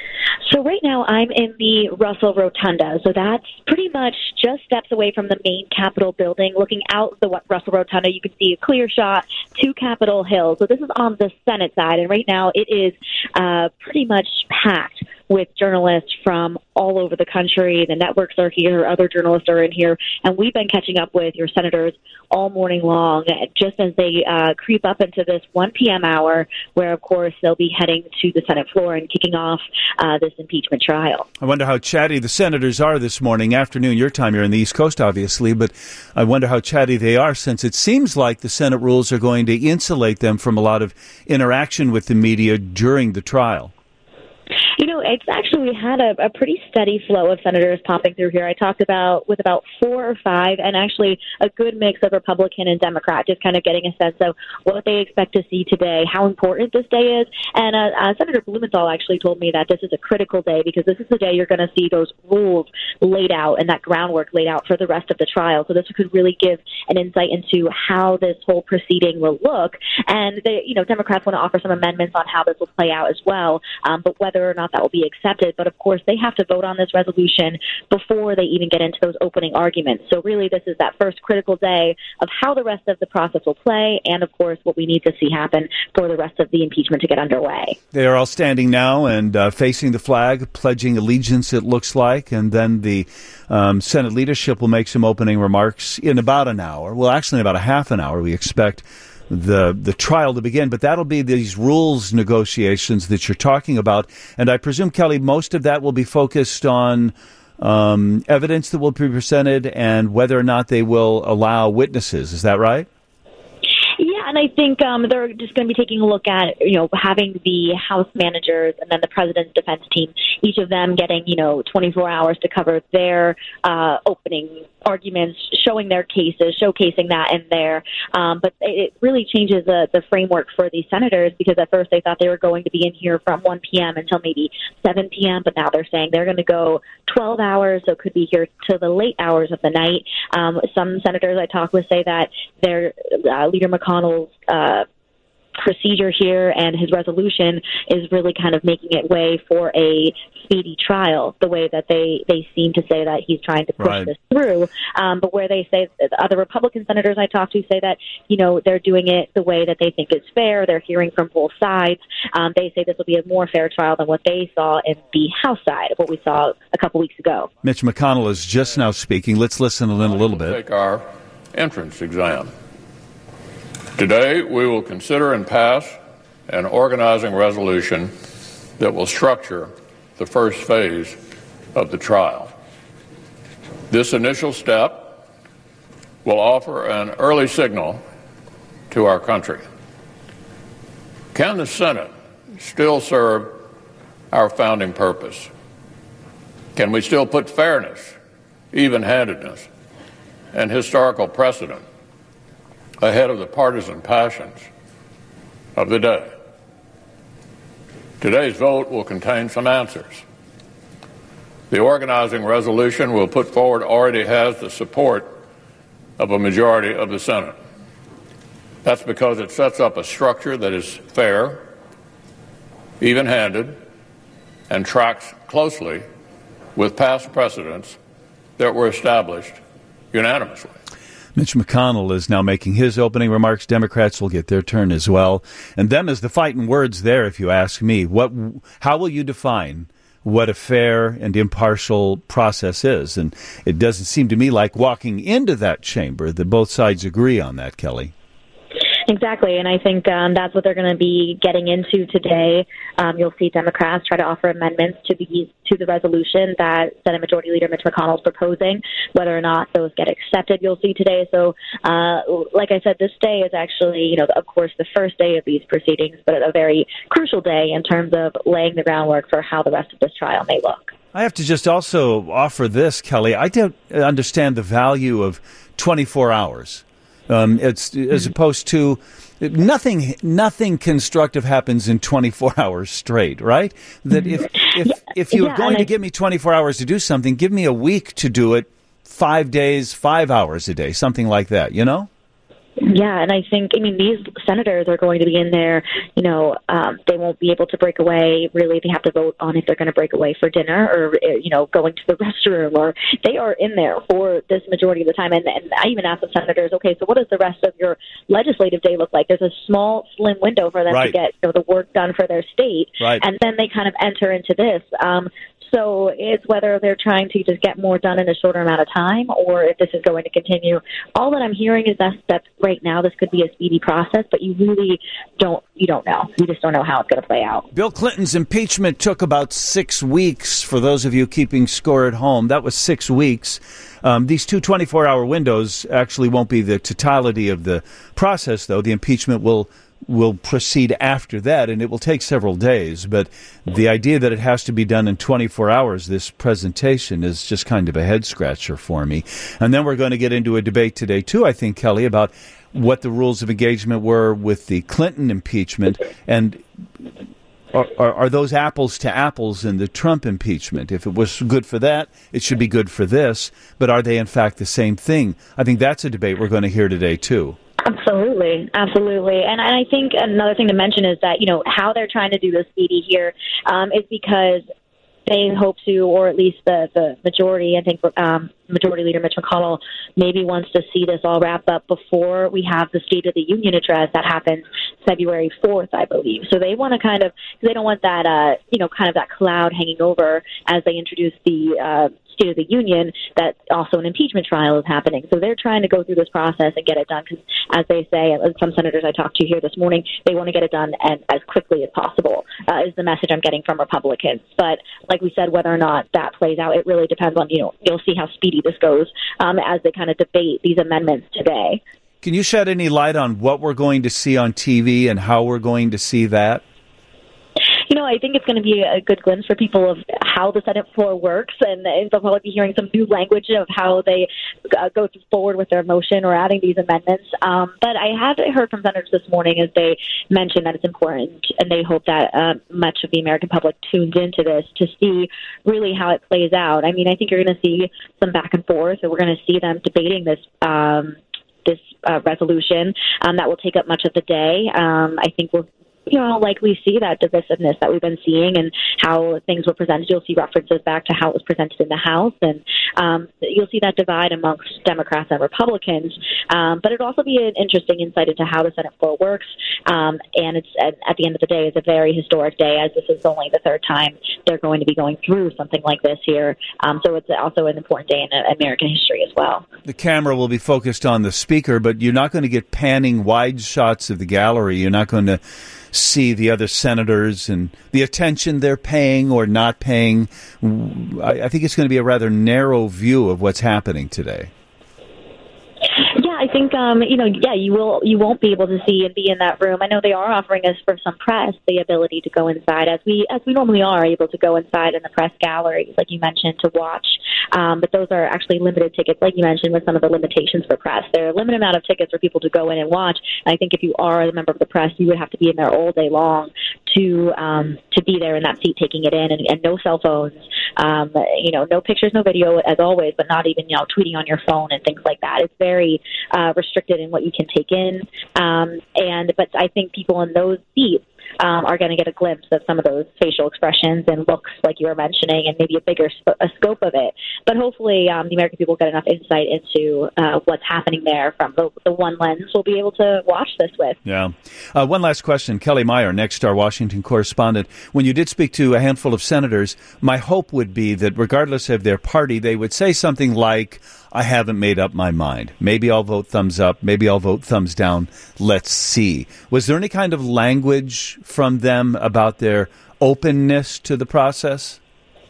So right now I'm in the Russell Rotunda. So that's pretty much just steps away from the main Capitol building. Looking out the Russell Rotunda, you can see a clear shot to Capitol Hill. So this is on the Senate side. And right now it is uh, pretty much packed with journalists from all over the country. The networks are here. Other journalists are in here. And we've been catching up with your senators all morning long, just as they uh, creep up into this one p.m. hour, where, of course, they'll be heading to the Senate floor and kicking off uh, this impeachment trial. I wonder how chatty the senators are this morning, afternoon, your time. You're in the East Coast, obviously, but I wonder how chatty they are, since it seems like the Senate rules are going to insulate them from a lot of interaction with the media during the trial. You know, it's actually, we had a, a pretty steady flow of senators popping through here. I talked about with about four or five, and actually a good mix of Republican and Democrat, just kind of getting a sense of what they expect to see today, how important this day is. And uh, uh, Senator Blumenthal actually told me that this is a critical day because this is the day you're going to see those rules laid out and that groundwork laid out for the rest of the trial. So this could really give an insight into how this whole proceeding will look. And, they, you know, Democrats want to offer some amendments on how this will play out as well. Um, but whether or not that will be be accepted. But, of course, they have to vote on this resolution before they even get into those opening arguments. So, really, this is that first critical day of how the rest of the process will play and, of course, what we need to see happen for the rest of the impeachment to get underway. They are all standing now and uh, facing the flag, pledging allegiance, it looks like, and then the um, Senate leadership will make some opening remarks in about an hour. Well, actually, in about a half an hour, we expect the the trial to begin, but that'll be these rules negotiations that you're talking about. And I presume, Kelly, most of that will be focused on um, evidence that will be presented and whether or not they will allow witnesses. Is that right? Yeah, and I think um, they're just going to be taking a look at, you know, having the House managers and then the president's defense team, each of them getting, you know, twenty-four hours to cover their uh, opening arguments, showing their cases, showcasing that in there. Um, but it really changes the, the framework for the senators, because at first they thought they were going to be in here from one p.m. until maybe seven p.m., but now they're saying they're going to go twelve hours, so could be here till the late hours of the night. Um, some senators I talked with say that their uh, Leader McConnell's uh, procedure here and his resolution is really kind of making it way for a speedy trial, the way that they, they seem to say that he's trying to push right. this through. Um, but where they say, the other Republican senators I talked to say that, you know, they're doing it the way that they think is fair. They're hearing from both sides. Um, they say this will be a more fair trial than what they saw in the House side of what we saw a couple weeks ago. Mitch McConnell is just now speaking. Let's listen in a little bit. Take our entrance exam. Today, we will consider and pass an organizing resolution that will structure the first phase of the trial. This initial step will offer an early signal to our country. Can the Senate still serve our founding purpose? Can we still put fairness, even-handedness, and historical precedent ahead of the partisan passions of the day? Today's vote will contain some answers. The organizing resolution we'll put forward already has the support of a majority of the Senate. That's because it sets up a structure that is fair, even-handed, and tracks closely with past precedents that were established unanimously. Mitch McConnell is now making his opening remarks. Democrats will get their turn as well. And them is the fighting words there, if you ask me. What? How will you define what a fair and impartial process is? And it doesn't seem to me like walking into that chamber that both sides agree on that, Kelly. Exactly, and I think um, that's what they're going to be getting into today. Um, you'll see Democrats try to offer amendments to the to the resolution that Senate Majority Leader Mitch McConnell is proposing. Whether or not those get accepted, you'll see today. So, uh, like I said, this day is actually, you know, of course, the first day of these proceedings, but a very crucial day in terms of laying the groundwork for how the rest of this trial may look. I have to just also offer this, Kelly. I don't understand the value of twenty-four hours. Um, it's as opposed to nothing. Nothing constructive happens in twenty-four hours straight, right? That if if yeah, if you're yeah, going to I, give me twenty-four hours to do something, give me a week to do it. Five days, five hours a day, something like that. You know. Yeah, and I think, I mean, these senators are going to be in there, you know, um, they won't be able to break away. Really, they have to vote on if they're going to break away for dinner or, you know, going to the restroom, or they are in there for this majority of the time. And, and I even asked the senators, okay, so what does the rest of your legislative day look like? There's a small, slim window for them right. to get, you know, the work done for their state. Right. And then they kind of enter into this. Um, So it's whether they're trying to just get more done in a shorter amount of time or if this is going to continue. All that I'm hearing is that, that right now this could be a speedy process, but you really don't you don't know. You just don't know how it's going to play out. Bill Clinton's impeachment took about six weeks. For those of you keeping score at home, that was six weeks. Um, these two twenty-four hour windows actually won't be the totality of the process, though. The impeachment will will proceed after that, and it will take several days. But the idea that it has to be done in twenty-four hours, this presentation, is just kind of a head-scratcher for me. And then we're going to get into a debate today, too, I think, Kelly, about what the rules of engagement were with the Clinton impeachment, and are, are, are those apples to apples in the Trump impeachment? If it was good for that, it should be good for this. But are they, in fact, the same thing? I think that's a debate we're going to hear today, too. Absolutely, absolutely. And I think another thing to mention is that, you know, how they're trying to do this speedy here um, is because they hope to, or at least the, the majority, I think um, Majority Leader Mitch McConnell maybe wants to see this all wrapped up before we have the State of the Union address that happens February fourth, I believe. So they want to kind of, they don't want that, uh, you know, kind of that cloud hanging over as they introduce the uh, State of the Union, that also an impeachment trial is happening. So they're trying to go through this process and get it done because, as they say, some senators I talked to here this morning, they want to get it done and as quickly as possible, uh, is the message I'm getting from Republicans. But like we said, whether or not that plays out, it really depends on, you know, you'll see how speedy this goes um, as they kind of debate these amendments today. Can you shed any light on what we're going to see on T V and how we're going to see that? You know, I think it's going to be a good glimpse for people of how the Senate floor works, and they'll probably be hearing some new language of how they uh, go forward with their motion or adding these amendments. Um, but I have heard from senators this morning as they mentioned that it's important, and they hope that uh, much of the American public tunes into this to see really how it plays out. I mean, I think you're going to see some back and forth, and we're going to see them debating this um, this uh, resolution um, that will take up much of the day. Um, I think we'll you know, likely see that divisiveness that we've been seeing and how things were presented. You'll see references back to how it was presented in the House, and um, you'll see that divide amongst Democrats and Republicans. Um, but it'll also be an interesting insight into how the Senate floor works. Um, and it's at, at the end of the day, it's a very historic day, as this is only the third time they're going to be going through something like this here. Um, so it's also an important day in American history as well. The camera will be focused on the speaker, but you're not going to get panning wide shots of the gallery. You're not going to see the other senators and the attention they're paying or not paying. I, I think it's going to be a rather narrow view of what's happening today. Yeah, I think um, you know. Yeah, you will. You won't be able to see and be in that room. I know they are offering us for some press the ability to go inside, as we as we normally are able to go inside in the press galleries, like you mentioned, to watch. Um, but those are actually limited tickets, like you mentioned, with some of the limitations for press. There are a limited amount of tickets for people to go in and watch. And I think if you are a member of the press, you would have to be in there all day long to um, to be there in that seat, taking it in, and, and no cell phones. Um, you know, no pictures, no video, as always, but not even, you know, tweeting on your phone and things like that. It's very uh, restricted in what you can take in. Um, and but I think people in those seats um, are going to get a glimpse of some of those facial expressions and looks, like you were mentioning, and maybe a bigger sp- a scope of it. But hopefully, um, the American people get enough insight into uh, what's happening there from the, the one lens we'll be able to watch this with. Yeah. Uh, one last question. Kelly Meyer, next our Washington correspondent. When you did speak to a handful of senators, my hope would be that regardless of their party, they would say something like, I haven't made up my mind. Maybe I'll vote thumbs up. Maybe I'll vote thumbs down. Let's see. Was there any kind of language from them about their openness to the process?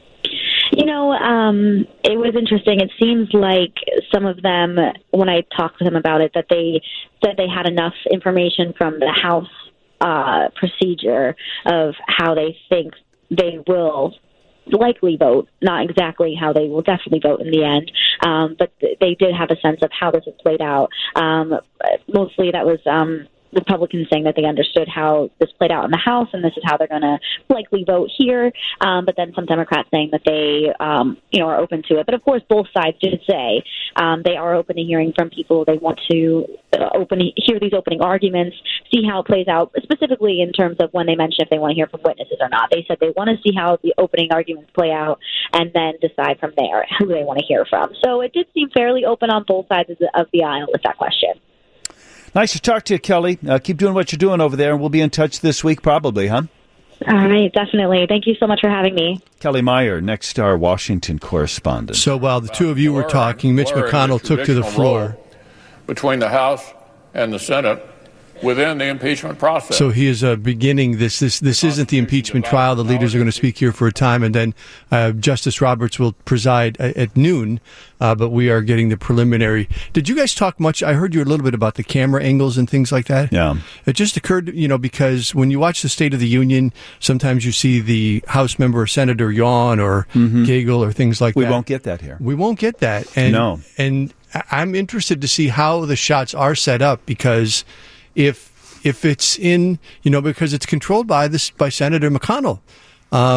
You know, um, it was interesting. It seems like some of them, when I talked to them about it, that they said they had enough information from the House uh, procedure of how they think they will likely vote, not exactly how they will definitely vote in the end, um, but th- they did have a sense of how this has played out. Um, mostly that was um, Republicans saying that they understood how this played out in the House, and this is how they're going to likely vote here. Um, but then some Democrats saying that they, um, you know, are open to it. But of course, both sides did say um, they are open to hearing from people. They want to uh, open hear these opening arguments, see how it plays out. Specifically in terms of when they mentioned if they want to hear from witnesses or not. They said they want to see how the opening arguments play out, and then decide from there who they want to hear from. So it did seem fairly open on both sides of the, of the aisle with that question. Nice to talk to you, Kelly. Uh, keep doing what you're doing over there, and we'll be in touch this week probably, huh? All right, definitely. Thank you so much for having me. Kelly Meyer, next our Washington correspondent. So while the two of you were talking, Mitch McConnell took to the floor. Between the House and the Senate within the impeachment process. So he is uh, beginning this. This this isn't the impeachment trial. The leaders are going to speak here for a time, and then uh, Justice Roberts will preside at, at noon. Uh, but we are getting the preliminary. Did you guys talk much? I heard you a little bit about the camera angles and things like that. Yeah. It just occurred, you know, because when you watch the State of the Union, sometimes you see the House member or senator yawn or mm-hmm. giggle or things like we that. We won't get that here. We won't get that. And, no. And I'm interested to see how the shots are set up, because if if it's in, you know, because it's controlled by this by Senator McConnell. Um,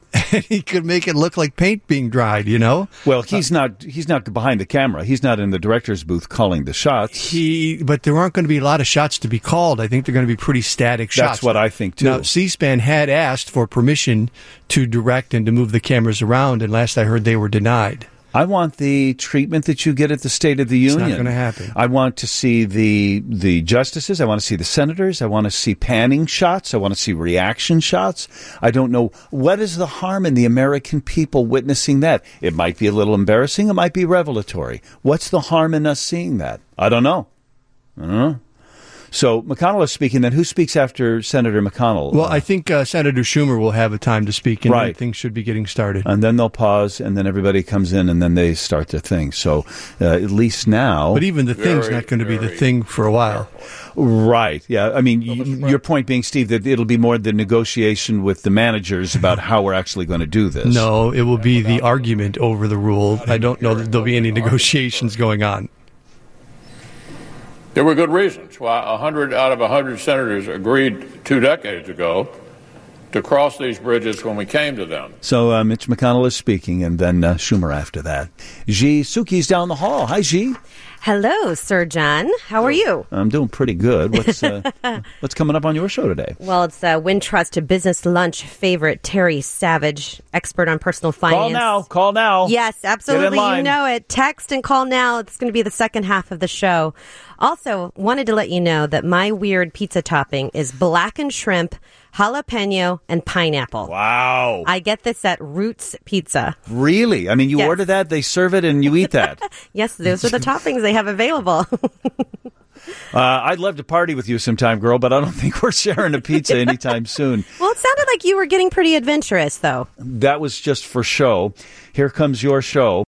and he could make it look like paint being dried, you know? Well, he's not he's not behind the camera. He's not in the director's booth calling the shots. He, but there aren't going to be a lot of shots to be called. I think they're going to be pretty static shots. That's what I think, too. Now, C-SPAN had asked for permission to direct and to move the cameras around, and last I heard they were denied. I want the treatment that you get at the State of the Union. It's not going to happen. I want to see the the justices. I want to see the senators. I want to see panning shots. I want to see reaction shots. I don't know what is the harm in the American people witnessing that. It might be a little embarrassing. It might be revelatory. What's the harm in us seeing that? I don't know. I don't know. So McConnell is speaking. Then who speaks after Senator McConnell? Well, I think uh, Senator Schumer will have a time to speak, and right. then things should be getting started. And then they'll pause, and then everybody comes in, and then they start their thing. So uh, at least now... But even the thing's very, not going to be the thing for a while. Right. Yeah. I mean, you, your point being, Steve, that it'll be more the negotiation with the managers about how we're actually going to do this. No, it will be the argument over the rule. I don't know that there'll be any negotiations going on. There were good reasons why one hundred out of one hundred senators agreed two decades ago to cross these bridges when we came to them. So uh, Mitch McConnell is speaking, and then uh, Schumer after that. Ji Suki's down the hall. Hi, Ji. Hello, Sir John. How are you? I'm doing pretty good. What's uh, what's coming up on your show today? Well, it's uh, Wintrust Business Lunch favorite Terry Savage, expert on personal finance. Call now. Call now. Yes, absolutely. You know it. Text and call now. It's going to be the second half of the show. Also, wanted to let you know that my weird pizza topping is blackened shrimp, jalapeno, and pineapple. Wow. I get this at Roots Pizza. Really? I mean, you yes. order that, they serve it, and you eat that. Yes, those are the toppings they have available. uh, I'd love to party with you sometime, girl, but I don't think we're sharing a pizza anytime soon. Well, it sounded like you were getting pretty adventurous, though. That was just for show. Here comes your show.